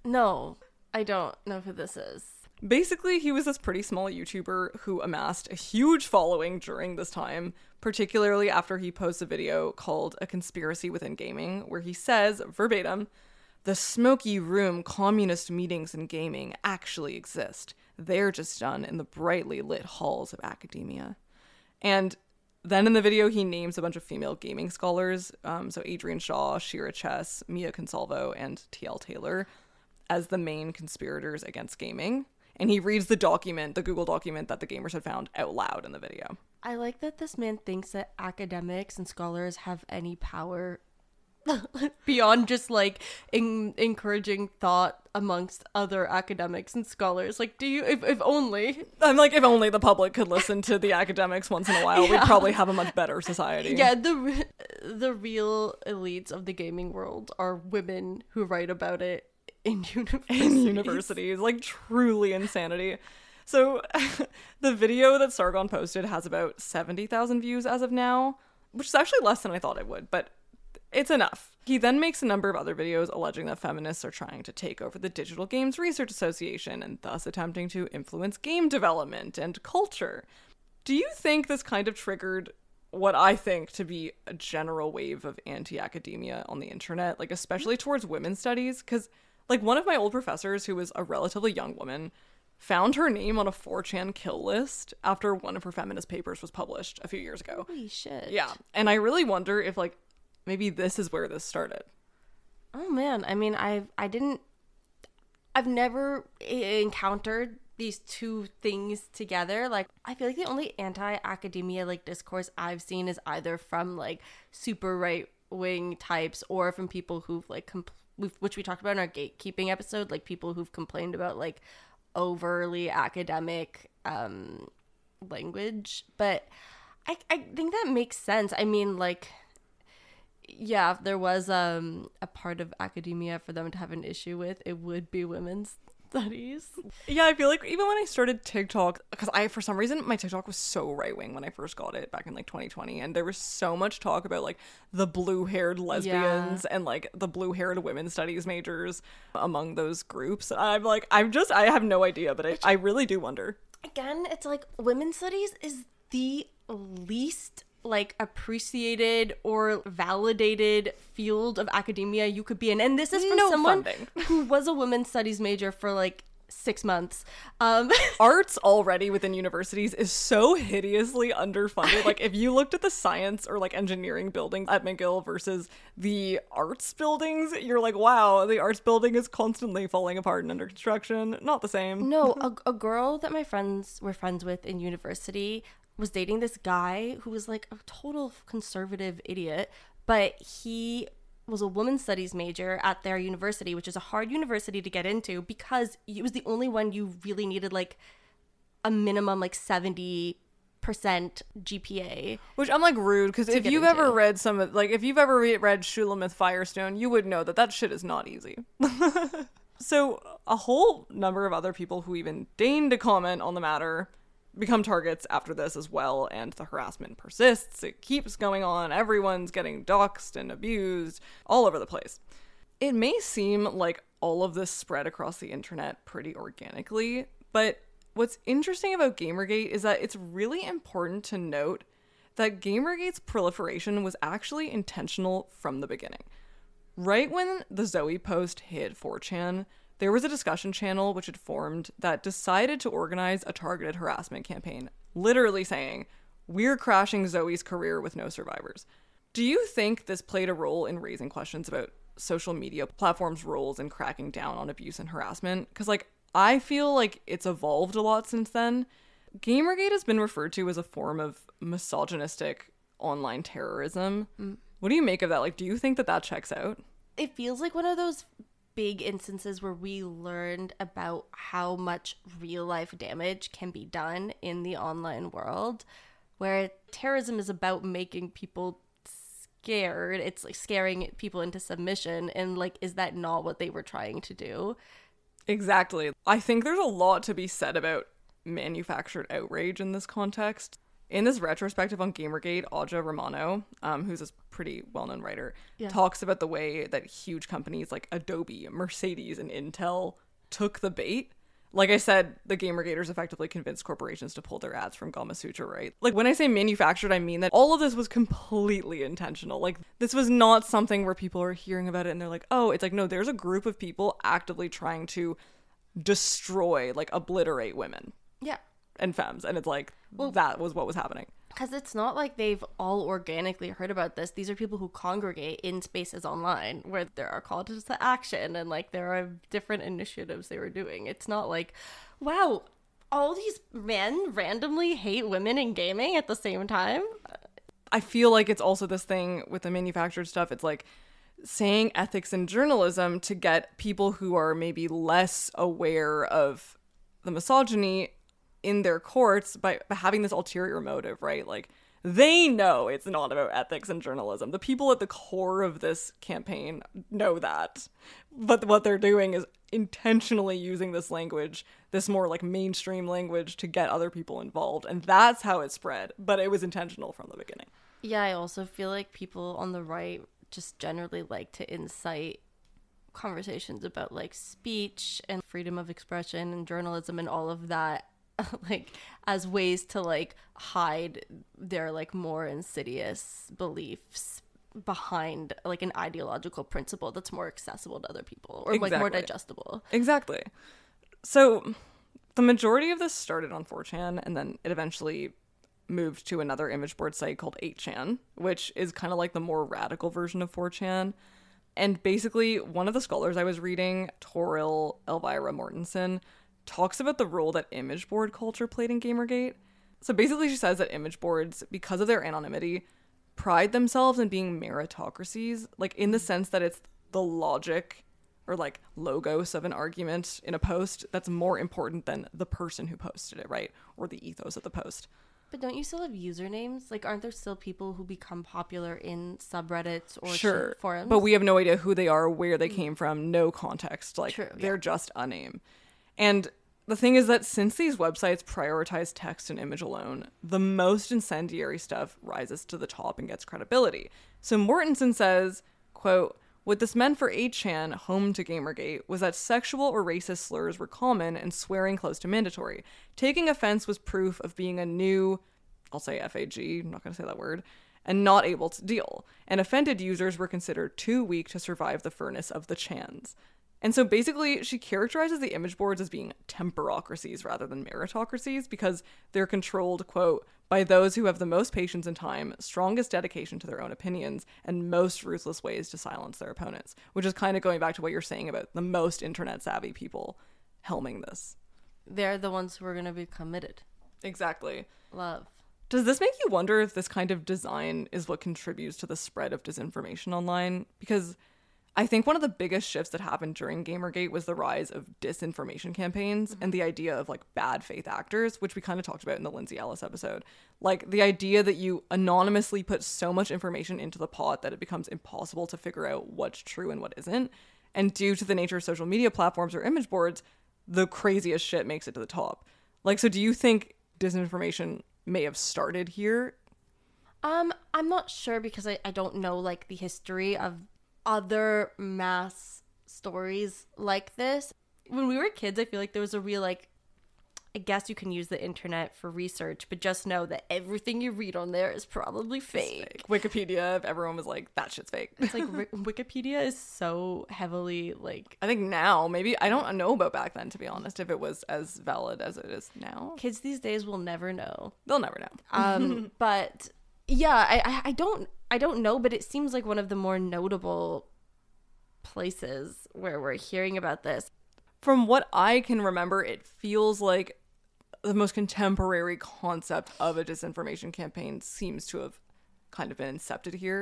I don't know who this is. Basically, he was this pretty small YouTuber who amassed a huge following during this time, particularly after he posts a video called A Conspiracy Within Gaming, where he says, verbatim, "The smoky room communist meetings in gaming actually exist. They're just done in the brightly lit halls of academia." And then in the video, he names a bunch of female gaming scholars, so Adrian Shaw, Shira Chess, Mia Consalvo, and T.L. Taylor, as the main conspirators against gaming. And he reads the document, the Google document that the gamers had found, out loud in the video. I like that this man thinks that academics and scholars have any power beyond just like encouraging thought amongst other academics and scholars. Like, do you, if only. I'm like, if only the public could listen to the academics once in a while, we'd probably have a much better society. Yeah, the real elites of the gaming world are women who write about it in universities. Like, truly insanity. So the video that Sargon posted has about 70,000 views as of now, which is actually less than I thought it would, but it's enough. He then makes a number of other videos alleging that feminists are trying to take over the Digital Games Research Association and thus attempting to influence game development and culture. Do you think this kind of triggered what I think to be a general wave of anti-academia on the internet, like especially towards women's studies? Because like one of my old professors, who was a relatively young woman, found her name on a 4chan kill list after one of her feminist papers was published a few years ago. Holy shit. Yeah. And I really wonder if like maybe this is where this started. Oh man, I mean, I've never encountered these two things together. Like, I feel like the only anti-academia like discourse I've seen is either from like super right-wing types or from people who've like which we talked about in our gatekeeping episode, like people who've complained about like overly academic language. But I think that makes sense. I mean, like, yeah, if there was a part of academia for them to have an issue with, it would be women's studies. Yeah, I feel like even when I started TikTok, because for some reason my TikTok was so right-wing when I first got it back in like 2020, and there was so much talk about like the blue-haired lesbians and like the blue-haired women's studies majors among those groups. I'm like, I have no idea, but I really do wonder. Again, it's like women's studies is the least like appreciated or validated field of academia you could be in, and this is from someone who was a women's studies major for like 6 months. Arts already within universities is so hideously underfunded. Like if you looked at the science or like engineering buildings at McGill versus the arts buildings, you're like, wow, the arts building is constantly falling apart and under construction. Not the same. No, a girl that my friends were friends with in university was dating this guy who was like a total conservative idiot, but he was a women's studies major at their university, which is a hard university to get into because it was the only one you really needed like a minimum like 70% GPA. Which I'm like rude, because if you've ever read if you've ever read Shulamith Firestone, you would know that shit is not easy. So a whole number of other people who even deigned to comment on the matter become targets after this as well, and the harassment persists. It keeps going on. Everyone's getting doxxed and abused all over the place. It may seem like all of this spread across the internet pretty organically, but what's interesting about Gamergate is that it's really important to note that Gamergate's proliferation was actually intentional from the beginning. Right when the Zoe post hit 4chan, there was a discussion channel which had formed that decided to organize a targeted harassment campaign, literally saying, "We're crashing Zoe's career with no survivors." Do you think this played a role in raising questions about social media platforms' roles in cracking down on abuse and harassment? Because, like, I feel like it's evolved a lot since then. Gamergate has been referred to as a form of misogynistic online terrorism. What do you make of that? Like, do you think that checks out? it feels like one of those big instances where we learned about how much real life damage can be done in the online world, where terrorism is about making people scared. It's like scaring people into submission, and like, is that not what they were trying to do? Exactly. I think there's a lot to be said about manufactured outrage in this context. In this retrospective on Gamergate, Aja Romano, who's a pretty well-known writer, talks about the way that huge companies like Adobe, Mercedes, and Intel took the bait. Like I said, the Gamergaters effectively convinced corporations to pull their ads from Gamasutra, right? Like, when I say manufactured, I mean that all of this was completely intentional. Like, this was not something where people are hearing about it and they're like, oh, it's like, no, there's a group of people actively trying to destroy, like, obliterate women. Yeah. And femmes, and it's like, well, that was what was happening. Because it's not like they've all organically heard about this. These are people who congregate in spaces online where there are calls to action and like there are different initiatives they were doing. It's not like, wow, all these men randomly hate women in gaming at the same time. I feel like it's also this thing with the manufactured stuff. It's like saying ethics in journalism to get people who are maybe less aware of the misogyny in their courts by having this ulterior motive, right? Like, they know it's not about ethics and journalism. The people at the core of this campaign know that. But what they're doing is intentionally using this language, this more like mainstream language, to get other people involved. And that's how it spread. But it was intentional from the beginning. Yeah, I also feel like people on the right just generally like to incite conversations about like speech and freedom of expression and journalism and all of that, like as ways to like hide their like more insidious beliefs behind like an ideological principle that's more accessible to other people or like more digestible. Exactly. So the majority of this started on 4chan, and then it eventually moved to another image board site called 8chan, which is kind of like the more radical version of 4chan. And basically, one of the scholars I was reading, Toril Elvira Mortensen, talks about the role that image board culture played in Gamergate. So basically, she says that image boards, because of their anonymity, pride themselves in being meritocracies, like in the sense that it's the logic or like logos of an argument in a post that's more important than the person who posted it, right? Or the ethos of the post. But don't you still have usernames? Like, aren't there still people who become popular in subreddits or sure, forums? But we have no idea who they are, where they came from, no context. Like, they're just a name. And the thing is that since these websites prioritize text and image alone, the most incendiary stuff rises to the top and gets credibility. So Mortensen says, quote, "What this meant for 8chan, home to Gamergate, was that sexual or racist slurs were common and swearing close to mandatory. Taking offense was proof of being a new," I'll say FAG, I'm not going to say that word, "and not able to deal. And offended users were considered too weak to survive the furnace of the chans." And so basically, she characterizes the image boards as being temporocracies rather than meritocracies because they're controlled, quote, "by those who have the most patience and time, strongest dedication to their own opinions, and most ruthless ways to silence their opponents," which is kind of going back to what you're saying about the most internet savvy people helming this. They're the ones who are going to be committed. Exactly. Love. Does this make you wonder if this kind of design is what contributes to the spread of disinformation online? Because I think one of the biggest shifts that happened during Gamergate was the rise of disinformation campaigns and the idea of like bad faith actors, which we kind of talked about in the Lindsay Ellis episode. Like the idea that you anonymously put so much information into the pot that it becomes impossible to figure out what's true and what isn't. And due to the nature of social media platforms or image boards, the craziest shit makes it to the top. Like, so do you think disinformation may have started here? I'm not sure because I don't know like the history of other mass stories like this. When we were kids, I feel like there was a real like, I guess you can use the internet for research, but just know that everything you read on there is probably fake. Wikipedia, if everyone was like, that shit's fake. It's like Wikipedia is so heavily like, I think now, maybe, I don't know about back then, to be honest, if it was as valid as it is now. Kids these days will never know. They'll never know. But yeah, I don't know, but it seems like one of the more notable places where we're hearing about this. From what I can remember, it feels like the most contemporary concept of a disinformation campaign seems to have kind of been incepted here.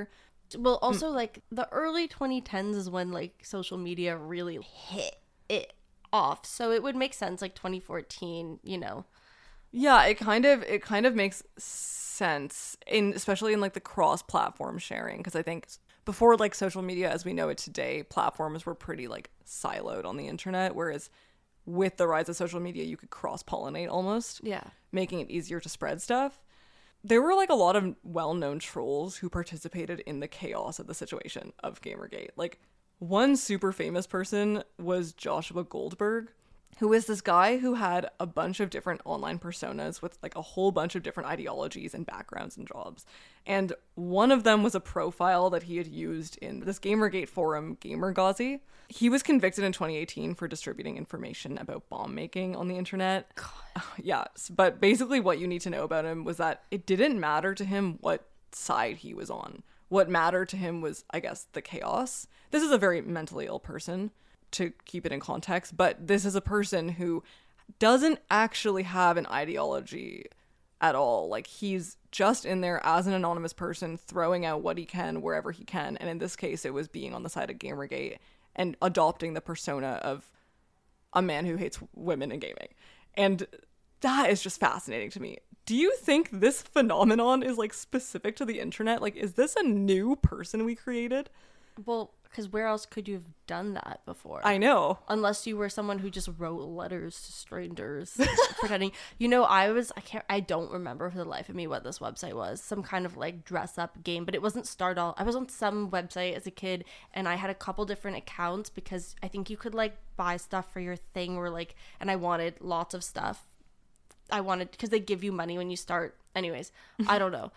Well, also, like, the early 2010s is when, like, social media really hit it off. So it would make sense, like, 2014, you know. Yeah, it kind of makes sense, especially in like the cross-platform sharing, because I think before like social media as we know it today, platforms were pretty like siloed on the internet, whereas with the rise of social media, you could cross-pollinate almost, Yeah. making it easier to spread stuff. There were like a lot of well-known trolls who participated in the chaos of the situation of Gamergate. Like one super famous person was Joshua Goldberg, who is this guy who had a bunch of different online personas with like a whole bunch of different ideologies and backgrounds and jobs. And one of them was a profile that he had used in this Gamergate forum, Gamergazi. He was convicted in 2018 for distributing information about bomb making on the internet. Yeah, but basically what you need to know about him was that it didn't matter to him what side he was on. What mattered to him was, I guess, the chaos. This is a very mentally ill person, to keep it in context, but this is a person who doesn't actually have an ideology at all. Like, he's just in there as an anonymous person throwing out what he can wherever he can, and in this case it was being on the side of Gamergate and adopting the persona of a man who hates women in gaming. And that is just fascinating to me. Do you think this phenomenon is like specific to the internet? Like, is this a new person we created? Well, because where else could you have done that before? I know. Unless you were someone who just wrote letters to strangers pretending. You know, I don't remember for the life of me what this website was. Some kind of like dress up game, but it wasn't Stardoll. I was on some website as a kid and I had a couple different accounts because I think you could like buy stuff for your thing or like, and I wanted lots of stuff. Because they give you money when you start. Anyways, I don't know.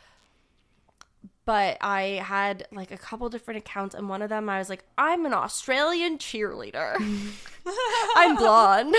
But I had like a couple different accounts, and one of them I was like, I'm an Australian cheerleader. I'm blonde.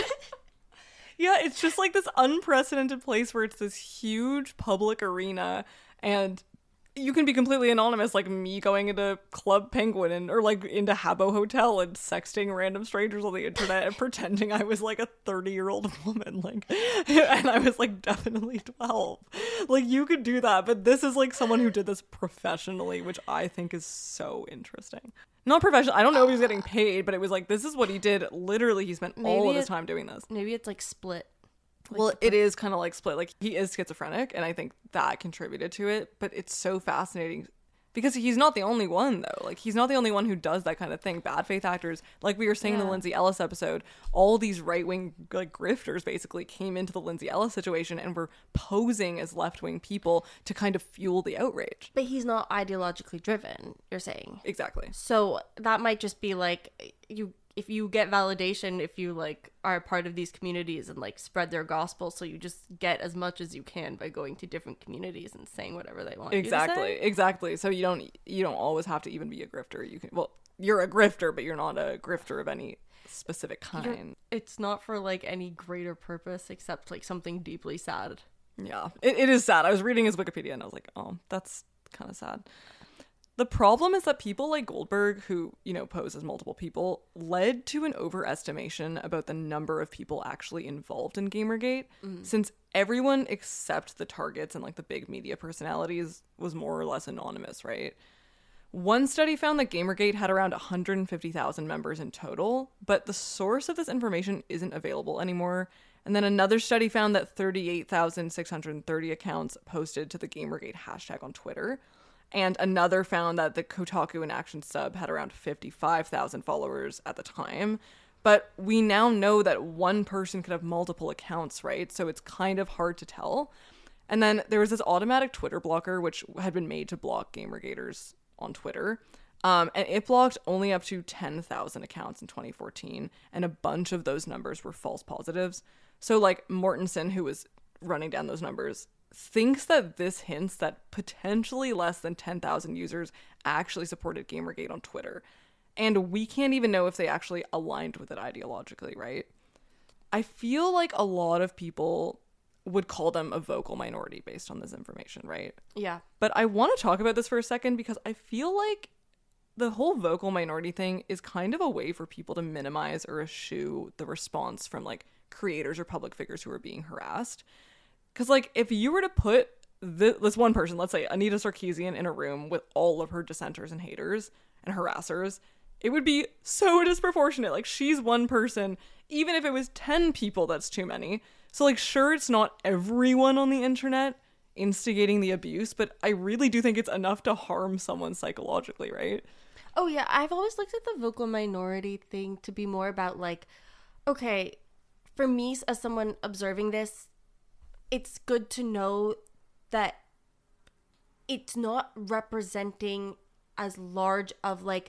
Yeah, it's just like this unprecedented place where it's this huge public arena, and you can be completely anonymous, like me going into Club Penguin or like into Habbo Hotel and sexting random strangers on the internet and pretending I was like a 30-year-old woman, like, and I was like definitely 12. Like, you could do that, but this is like someone who did this professionally, which I think is so interesting. Not professional. I don't know if he was getting paid, but it was like, this is what he did. Literally, he spent all of his time doing this. Maybe it's like split. Like, well, it is kind of like split. Like, he is schizophrenic, and I think that contributed to it. But it's so fascinating because he's not the only one, though. Like, he's not the only one who does that kind of thing. Bad faith actors, like we were saying in the Lindsay Ellis episode, all these right-wing like grifters basically came into the Lindsay Ellis situation and were posing as left-wing people to kind of fuel the outrage. But he's not ideologically driven, you're saying. Exactly. So that might just be like if you get validation, if you like are a part of these communities and like spread their gospel, so you just get as much as you can by going to different communities and saying whatever they want. Exactly. So you don't always have to even be a grifter. You're a grifter, but you're not a grifter of any specific kind. It's not for like any greater purpose except like something deeply sad. Yeah, it is sad. I was reading his Wikipedia and I was like, oh, that's kind of sad. The problem is that people like Goldberg, who, pose as multiple people, led to an overestimation about the number of people actually involved in Gamergate, since everyone except the targets and like the big media personalities was more or less anonymous, right? One study found that Gamergate had around 150,000 members in total, but the source of this information isn't available anymore. And then another study found that 38,630 accounts posted to the Gamergate hashtag on Twitter. And another found that the Kotaku and Action sub had around 55,000 followers at the time. But we now know that one person could have multiple accounts, right? So it's kind of hard to tell. And then there was this automatic Twitter blocker, which had been made to block Gamergaters on Twitter. And it blocked only up to 10,000 accounts in 2014. And a bunch of those numbers were false positives. So like Mortensen, who was running down those numbers, thinks that this hints that potentially less than 10,000 users actually supported Gamergate on Twitter. And we can't even know if they actually aligned with it ideologically, right? I feel like a lot of people would call them a vocal minority based on this information, right? Yeah. But I want to talk about this for a second because I feel like the whole vocal minority thing is kind of a way for people to minimize or eschew the response from like creators or public figures who are being harassed. Because, like, if you were to put this one person, let's say Anita Sarkeesian, in a room with all of her dissenters and haters and harassers, it would be so disproportionate. Like, she's one person. Even if it was 10 people, that's too many. So, like, sure, it's not everyone on the internet instigating the abuse, but I really do think it's enough to harm someone psychologically, right? Oh, yeah. I've always looked at the vocal minority thing to be more about, like, okay, for me, as someone observing this, it's good to know that it's not representing as large of, like,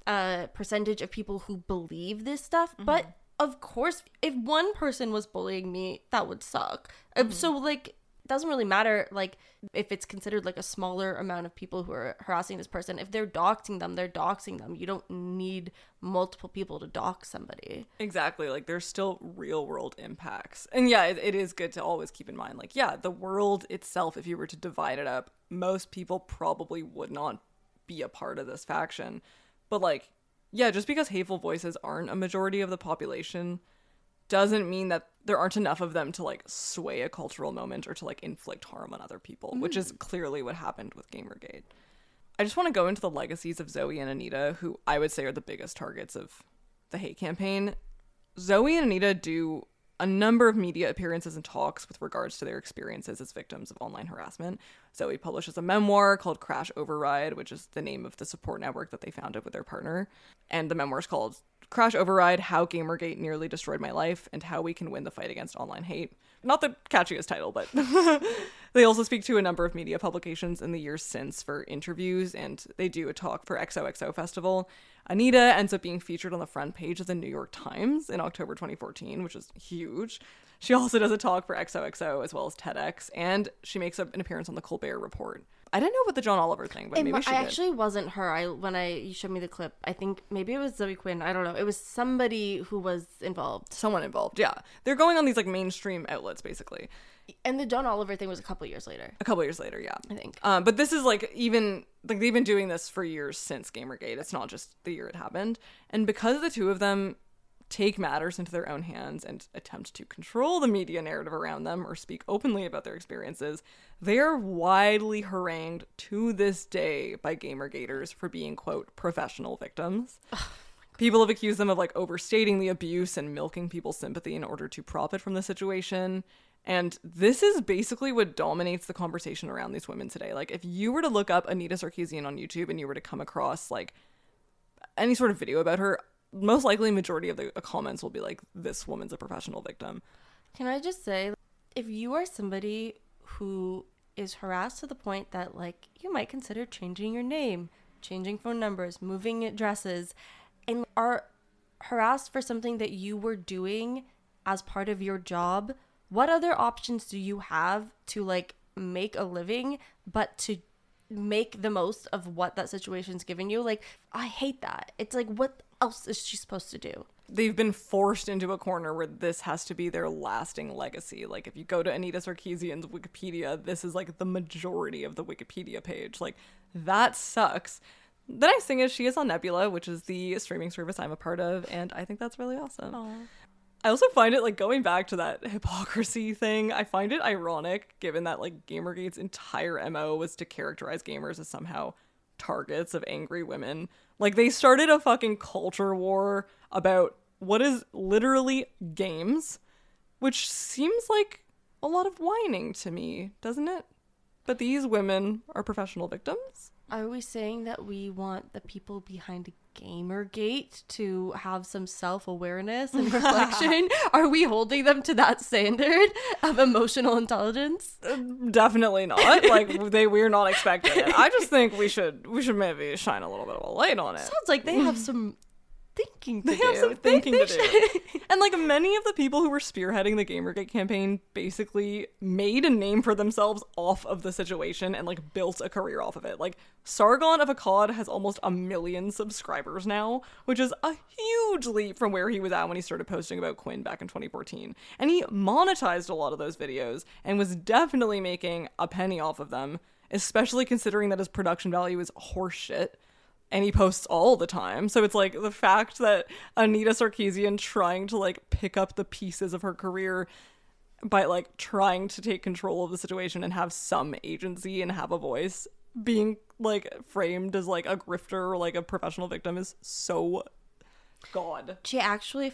a percentage of people who believe this stuff. But, of course, if one person was bullying me, that would suck. So, like, doesn't really matter, like, if it's considered like a smaller amount of people who are harassing this person. If they're doxing them, they're doxing them. You don't need multiple people to dox somebody. Exactly. Like, there's still real world impacts. And yeah, it is good to always keep in mind, like, yeah, the world itself, if you were to divide it up, most people probably would not be a part of this faction. But, like, yeah, just because hateful voices aren't a majority of the population doesn't mean that there aren't enough of them to, like, sway a cultural moment or to, like, inflict harm on other people, which is clearly what happened with Gamergate. I just want to go into the legacies of Zoe and Anita, who I would say are the biggest targets of the hate campaign. Zoe and Anita do a number of media appearances and talks with regards to their experiences as victims of online harassment. Zoe publishes a memoir called Crash Override, which is the name of the support network that they founded with their partner. And the memoir is called Crash Override, How Gamergate Nearly Destroyed My Life and How We Can Win the Fight Against Online Hate. Not the catchiest title, but they also speak to a number of media publications in the years since for interviews, and they do a talk for XOXO Festival. Anita ends up being featured on the front page of the New York Times in October 2014, which is huge. She also does a talk for XOXO as well as TEDx, and she makes an appearance on the Colbert Report. I didn't know about the John Oliver thing, but maybe she did. Actually wasn't her. When you showed me the clip, I think maybe it was Zoe Quinn. I don't know. It was somebody who was involved. Someone involved, yeah. They're going on these, like, mainstream outlets, basically. And the John Oliver thing was a couple years later. A couple years later, yeah. I think. But this is, like, even, like, they've been doing this for years since Gamergate. It's not just the year it happened. And because the two of them take matters into their own hands and attempt to control the media narrative around them or speak openly about their experiences, they are widely harangued to this day by Gamergaters for being, quote, professional victims. People have accused them of, like, overstating the abuse and milking people's sympathy in order to profit from the situation. And this is basically what dominates the conversation around these women today. Like, if you were to look up Anita Sarkeesian on YouTube and you were to come across, like, any sort of video about her, most likely majority of the comments will be like, this woman's a professional victim. Can I just say, if you are somebody who is harassed to the point that, like, you might consider changing your name, changing phone numbers, moving addresses, and are harassed for something that you were doing as part of your job, what other options do you have to, like, make a living but to make the most of what that situation's giving you? Like, I hate that. It's like, what else is she supposed to do? They've been forced into a corner where this has to be their lasting legacy. Like, if you go to Anita Sarkeesian's Wikipedia, this is, like, the majority of the Wikipedia page. Like, that sucks. The nice thing is she is on Nebula, which is the streaming service I'm a part of, and I think that's really awesome. Aww. I also find it, like, going back to that hypocrisy thing, I find it ironic, given that, like, Gamergate's entire MO was to characterize gamers as somehow targets of angry women. Like, they started a fucking culture war about what is literally games, which seems like a lot of whining to me, doesn't it? But these women are professional victims? Are we saying that we want the people behind Gamergate to have some self-awareness and reflection? Are we holding them to that standard of emotional intelligence? Definitely not. Like, we're not expecting it. I just think we should maybe shine a little bit of a light on it. Sounds like they have some thinking to do. They have some thinking to do. And, like, many of the people who were spearheading the Gamergate campaign basically made a name for themselves off of the situation and, like, built a career off of it. Like, Sargon of Akkad has almost 1 million subscribers now, which is a huge leap from where he was at when he started posting about Quinn back in 2014. And he monetized a lot of those videos and was definitely making a penny off of them, especially considering that his production value is horseshit. And he posts all the time. So it's like the fact that Anita Sarkeesian trying to, like, pick up the pieces of her career by like trying to take control of the situation and have some agency and have a voice, being like framed as like a grifter or like a professional victim is so God. She actually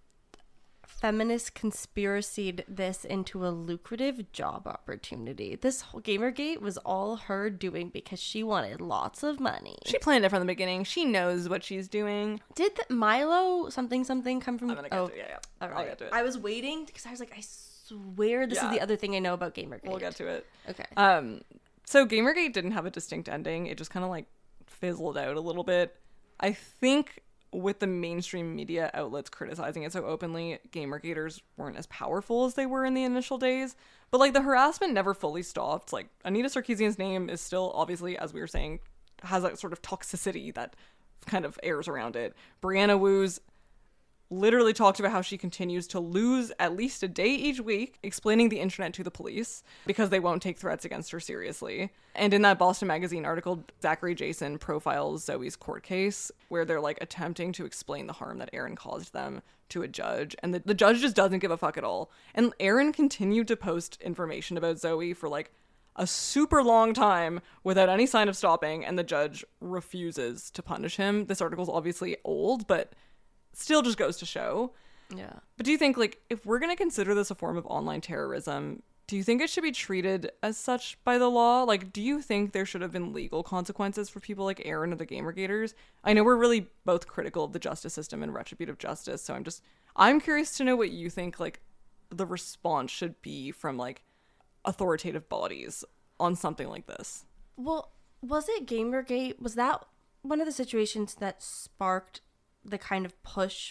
feminist conspiracied this into a lucrative job opportunity. This whole Gamergate was all her doing because she wanted lots of money. She planned it from the beginning. She knows what she's doing. Did the Milo something come from? I'm gonna get to it. Yeah. All right. I'll get to it. I was waiting because I was like, I swear this is Yeah. the other thing I know about Gamergate. We'll get to it. Okay. So Gamergate didn't have a distinct ending. It just kind of like fizzled out a little bit. I think with the mainstream media outlets criticizing it so openly, Gamergaters weren't as powerful as they were in the initial days. But like the harassment never fully stopped. Like Anita Sarkeesian's name is still obviously, as we were saying, has that sort of toxicity that kind of airs around it. Brianna Wu's literally talked about how she continues to lose at least a day each week explaining the internet to the police because they won't take threats against her seriously. And in that Boston Magazine article, Zachary Jason profiles Zoe's court case where they're like attempting to explain the harm that Aaron caused them to a judge, and the judge just doesn't give a fuck at all. And Aaron continued to post information about Zoe for like a super long time without any sign of stopping, and the judge refuses to punish him. This article's obviously old, but still just goes to show. Yeah. But do you think, like, if we're going to consider this a form of online terrorism, do you think it should be treated as such by the law? Like, do you think there should have been legal consequences for people like Aaron or the Gamergaters? I know we're really both critical of the justice system and retributive justice, so I'm curious to know what you think, like, the response should be from, like, authoritative bodies on something like this. Well, was it Gamergate? Was that one of the situations that sparked the kind of push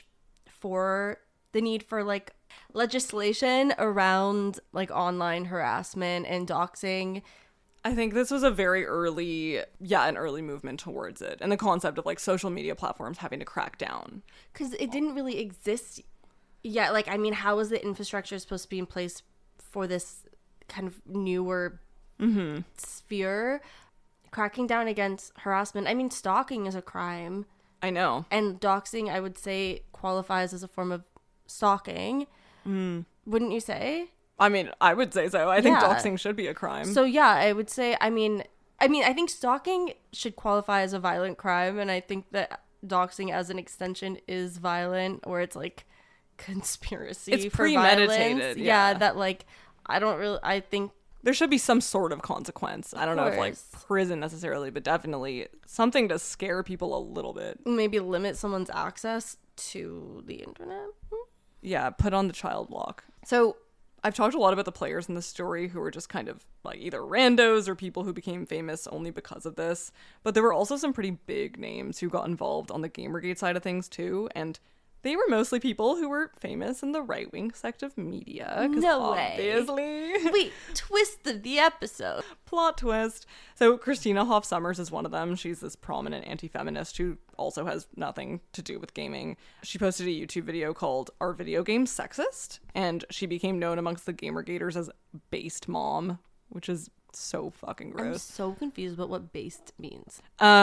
for the need for like legislation around like online harassment and doxing? I think this was a very early movement towards it, and the concept of like social media platforms having to crack down. Because it didn't really exist yet. Like, I mean, how was the infrastructure supposed to be in place for this kind of newer sphere? Cracking down against harassment. I mean, stalking is a crime. I know. And doxing, I would say, qualifies as a form of stalking. Wouldn't you say? I mean, I would say so. I think Yeah. doxing should be a crime. So yeah, I would say, I mean, I think stalking should qualify as a violent crime, and I think that doxing as an extension is violent, or it's like conspiracy It's for premeditated, violence. yeah. That like, I think there should be some sort of consequence. I don't know if like course. prison necessarily, but definitely something to scare people a little bit. maybe limit someone's access to the internet. Yeah, put on the child lock. So I've talked a lot about the players in this story who were just kind of like either randos or people who became famous only because of this. But there were also some pretty big names who got involved on the Gamergate side of things too. And they were mostly people who were famous in the right-wing sect of media. 'Cause No way. obviously. Wait, twist of the episode. Plot twist. So Christina Hoff Sommers is one of them. She's this prominent anti-feminist who also has nothing to do with gaming. She posted a YouTube video called "Are Video Games Sexist?" and she became known amongst the Gamergaters as Based Mom, which is so fucking I'm gross. so confused about what based means.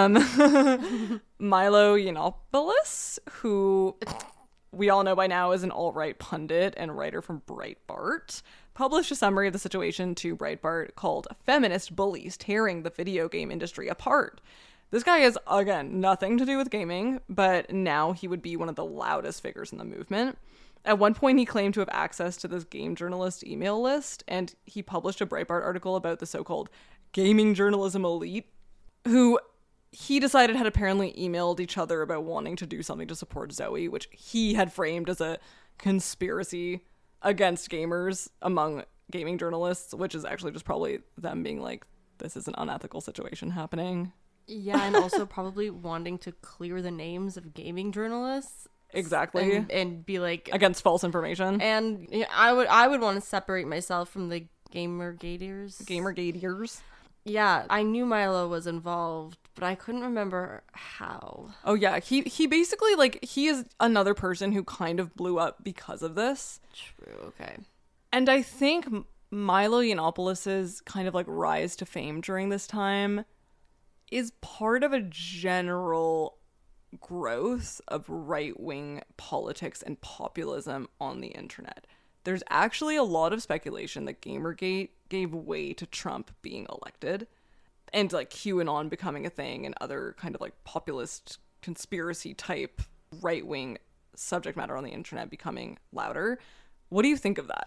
Milo Yiannopoulos, who we all know by now is an alt-right pundit and writer from Breitbart, published a summary of the situation to Breitbart called "Feminist Bullies Tearing the Video Game Industry Apart." This guy has, again, nothing to do with gaming, but now he would be one of the loudest figures in the movement. At one point, he claimed to have access to this game journalist email list, and he published a Breitbart article about the so-called gaming journalism elite, who he decided had apparently emailed each other about wanting to do something to support Zoe, which he had framed as a conspiracy against gamers among gaming journalists, which is actually just probably them being like, this is an unethical situation happening. Yeah, and also probably wanting to clear the names of gaming journalists. Exactly. And be like, Against false information. and you know, I would want to separate myself from the Gamergaters. Gamergaters. Yeah, I knew Milo was involved, but I couldn't remember how. Oh yeah, he basically, like, he is another person who kind of blew up because of this. True. Okay. And I think Milo Yiannopoulos's kind of like rise to fame during this time is part of a general growth of right-wing politics and populism on the internet. there's actually a lot of speculation that Gamergate gave way to Trump being elected and like QAnon becoming a thing and other kind of like populist conspiracy type right-wing subject matter on the internet becoming louder. What do you think of that?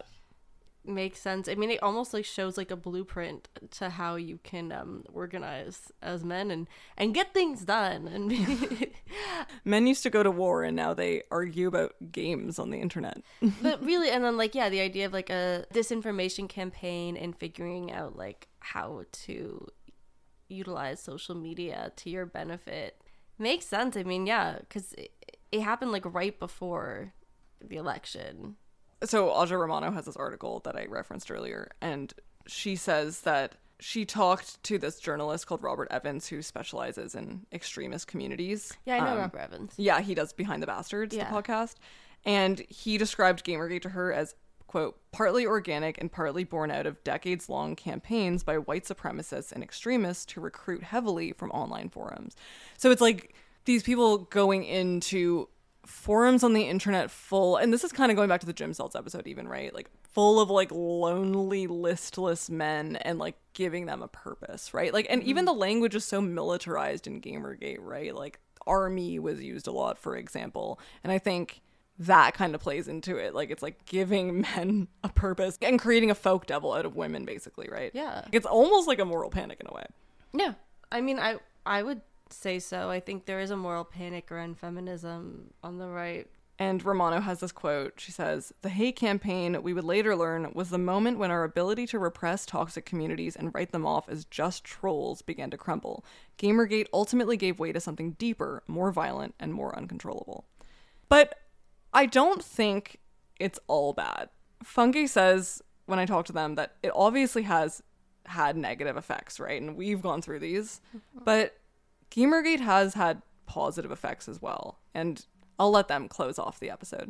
Makes sense. I mean, it almost like shows like a blueprint to how you can organize as men and get things done. And Men used to go to war and now they argue about games on the internet. but really, and then like, yeah, the idea of like a disinformation campaign and figuring out like how to utilize social media to your benefit makes sense. I mean, yeah, because it happened like right before the election. So Aja Romano has this article that I referenced earlier, and she says that she talked to this journalist called Robert Evans who specializes in extremist communities. Yeah, I know Robert Evans. Yeah, he does Behind the Bastards, the podcast. And he described Gamergate to her as, quote, partly organic and partly born out of decades-long campaigns by white supremacists and extremists to recruit heavily from online forums. So it's like these people going into forums on the internet full, and this is kind of going back to the Gym Cells episode even, right? Like full of like lonely, listless men and like giving them a purpose, right? Like, and even the language is so militarized in Gamergate, right? Like army was used a lot, for example. And I think that kind of plays into it. Like it's like giving men a purpose and creating a folk devil out of women, basically, right? Yeah. It's almost like a moral panic in a way. Yeah. I mean, I would say so. I think there is a moral panic around feminism on the right. And Romano has this quote. She says, "The hate campaign, we would later learn, was the moment when our ability to repress toxic communities and write them off as just trolls began to crumble. Gamergate ultimately gave way to something deeper, more violent, and more uncontrollable." But I don't think it's all bad. Fungi says, when I talk to them, that it obviously has had negative effects, right? And we've gone through these. But Gamergate has had positive effects as well. And I'll let them close off the episode.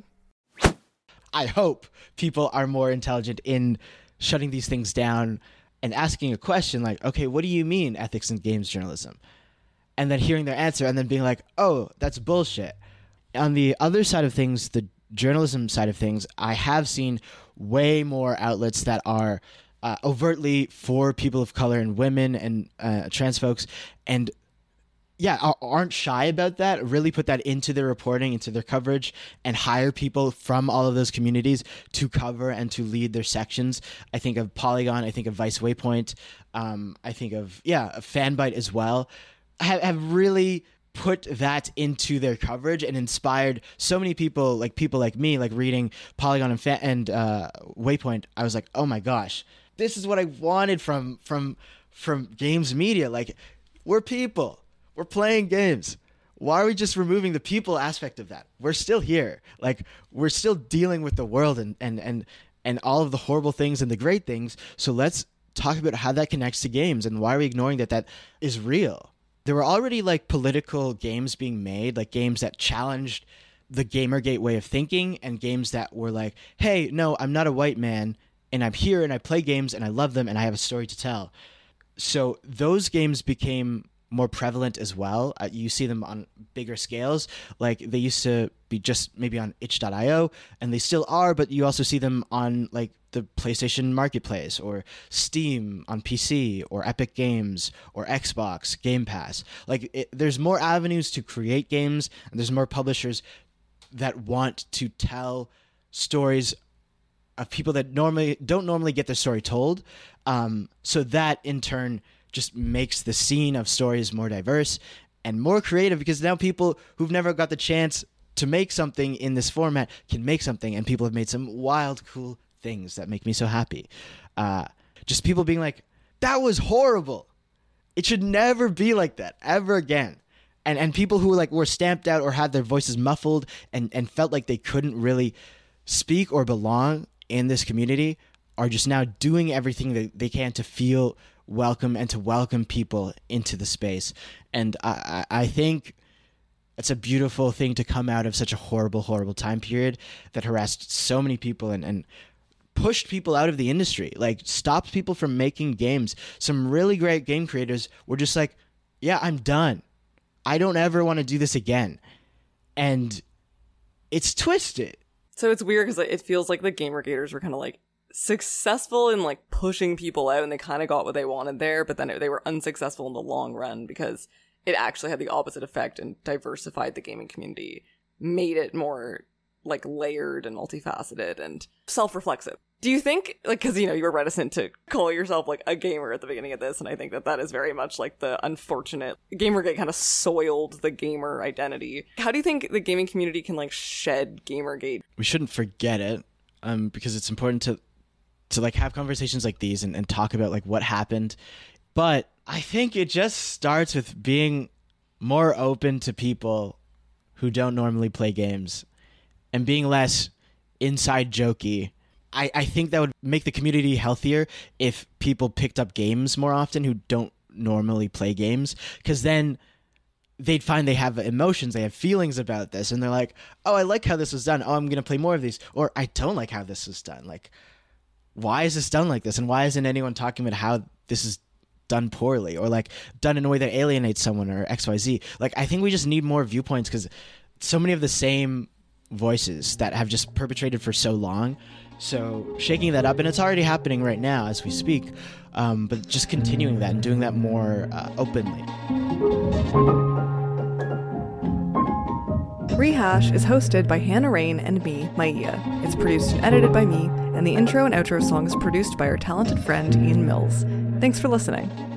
I hope people are more intelligent in shutting these things down and asking a question like, okay, what do you mean ethics in games journalism? And then hearing their answer and then being like, oh, that's bullshit. On the other side of things, the journalism side of things, I have seen way more outlets that are overtly for people of color and women and trans folks, and aren't shy about that, really put that into their reporting, into their coverage, and hire people from all of those communities to cover and to lead their sections. I think of Polygon, I think of Vice Waypoint, I think of, Fanbyte as well, have really put that into their coverage and inspired so many people like me, like reading Polygon and Waypoint. I was like, oh my gosh, this is what I wanted from games media. Like, we're people. We're playing games. Why are we just removing the people aspect of that? We're still here. Like, we're still dealing with the world and all of the horrible things and the great things. So let's talk about how that connects to games and why are we ignoring that is real. There were already like political games being made, like games that challenged the Gamergate way of thinking and games that were like, hey, no, I'm not a white man and I'm here and I play games and I love them and I have a story to tell. So those games became more prevalent as well. You see them on bigger scales. Like they used to be just maybe on itch.io and they still are, but you also see them on like the PlayStation Marketplace or Steam on PC or Epic Games or Xbox Game Pass. Like there's more avenues to create games and there's more publishers that want to tell stories of people that don't normally get their story told. So that in turn just makes the scene of stories more diverse and more creative, because now people who've never got the chance to make something in this format can make something, and people have made some wild, cool things that make me so happy. Just people being like, that was horrible. It should never be like that ever again. And people who like were stamped out or had their voices muffled and felt like they couldn't really speak or belong in this community are just now doing everything that they can to feel welcome and to welcome people into the space. And I think it's a beautiful thing to come out of such a horrible, horrible time period that harassed so many people and pushed people out of the industry, like stopped people from making games. Some really great game creators were just like, yeah, I'm done. I don't ever want to do this again. And it's twisted. So it's weird because it feels like the Gamergaters were kind of like successful in like pushing people out, and they kind of got what they wanted there, but then they were unsuccessful in the long run because it actually had the opposite effect and diversified the gaming community, made it more like layered and multifaceted and self-reflexive. Do you think, like, because, you know, you were reticent to call yourself like a gamer at the beginning of this, and I think that is very much like the unfortunate Gamergate kind of soiled the gamer identity. How do you think the gaming community can like shed Gamergate? We shouldn't forget it, because it's important to like have conversations like these and talk about like what happened. But I think it just starts with being more open to people who don't normally play games and being less inside jokey. I think that would make the community healthier if people picked up games more often who don't normally play games, because then they'd find they have emotions, they have feelings about this, and they're like, oh, I like how this was done. Oh, I'm going to play more of these. Or I don't like how this was done. Like, why is this done like this? And why isn't anyone talking about how this is done poorly or like done in a way that alienates someone or XYZ? Like, I think we just need more viewpoints, because so many of the same voices that have just perpetrated for so long. So shaking that up, and it's already happening right now as we speak, but just continuing that and doing that more openly. Rehash is hosted by Hannah Rain and me, Maia. It's produced and edited by me, and the intro and outro song is produced by our talented friend Ian Mills. Thanks for listening.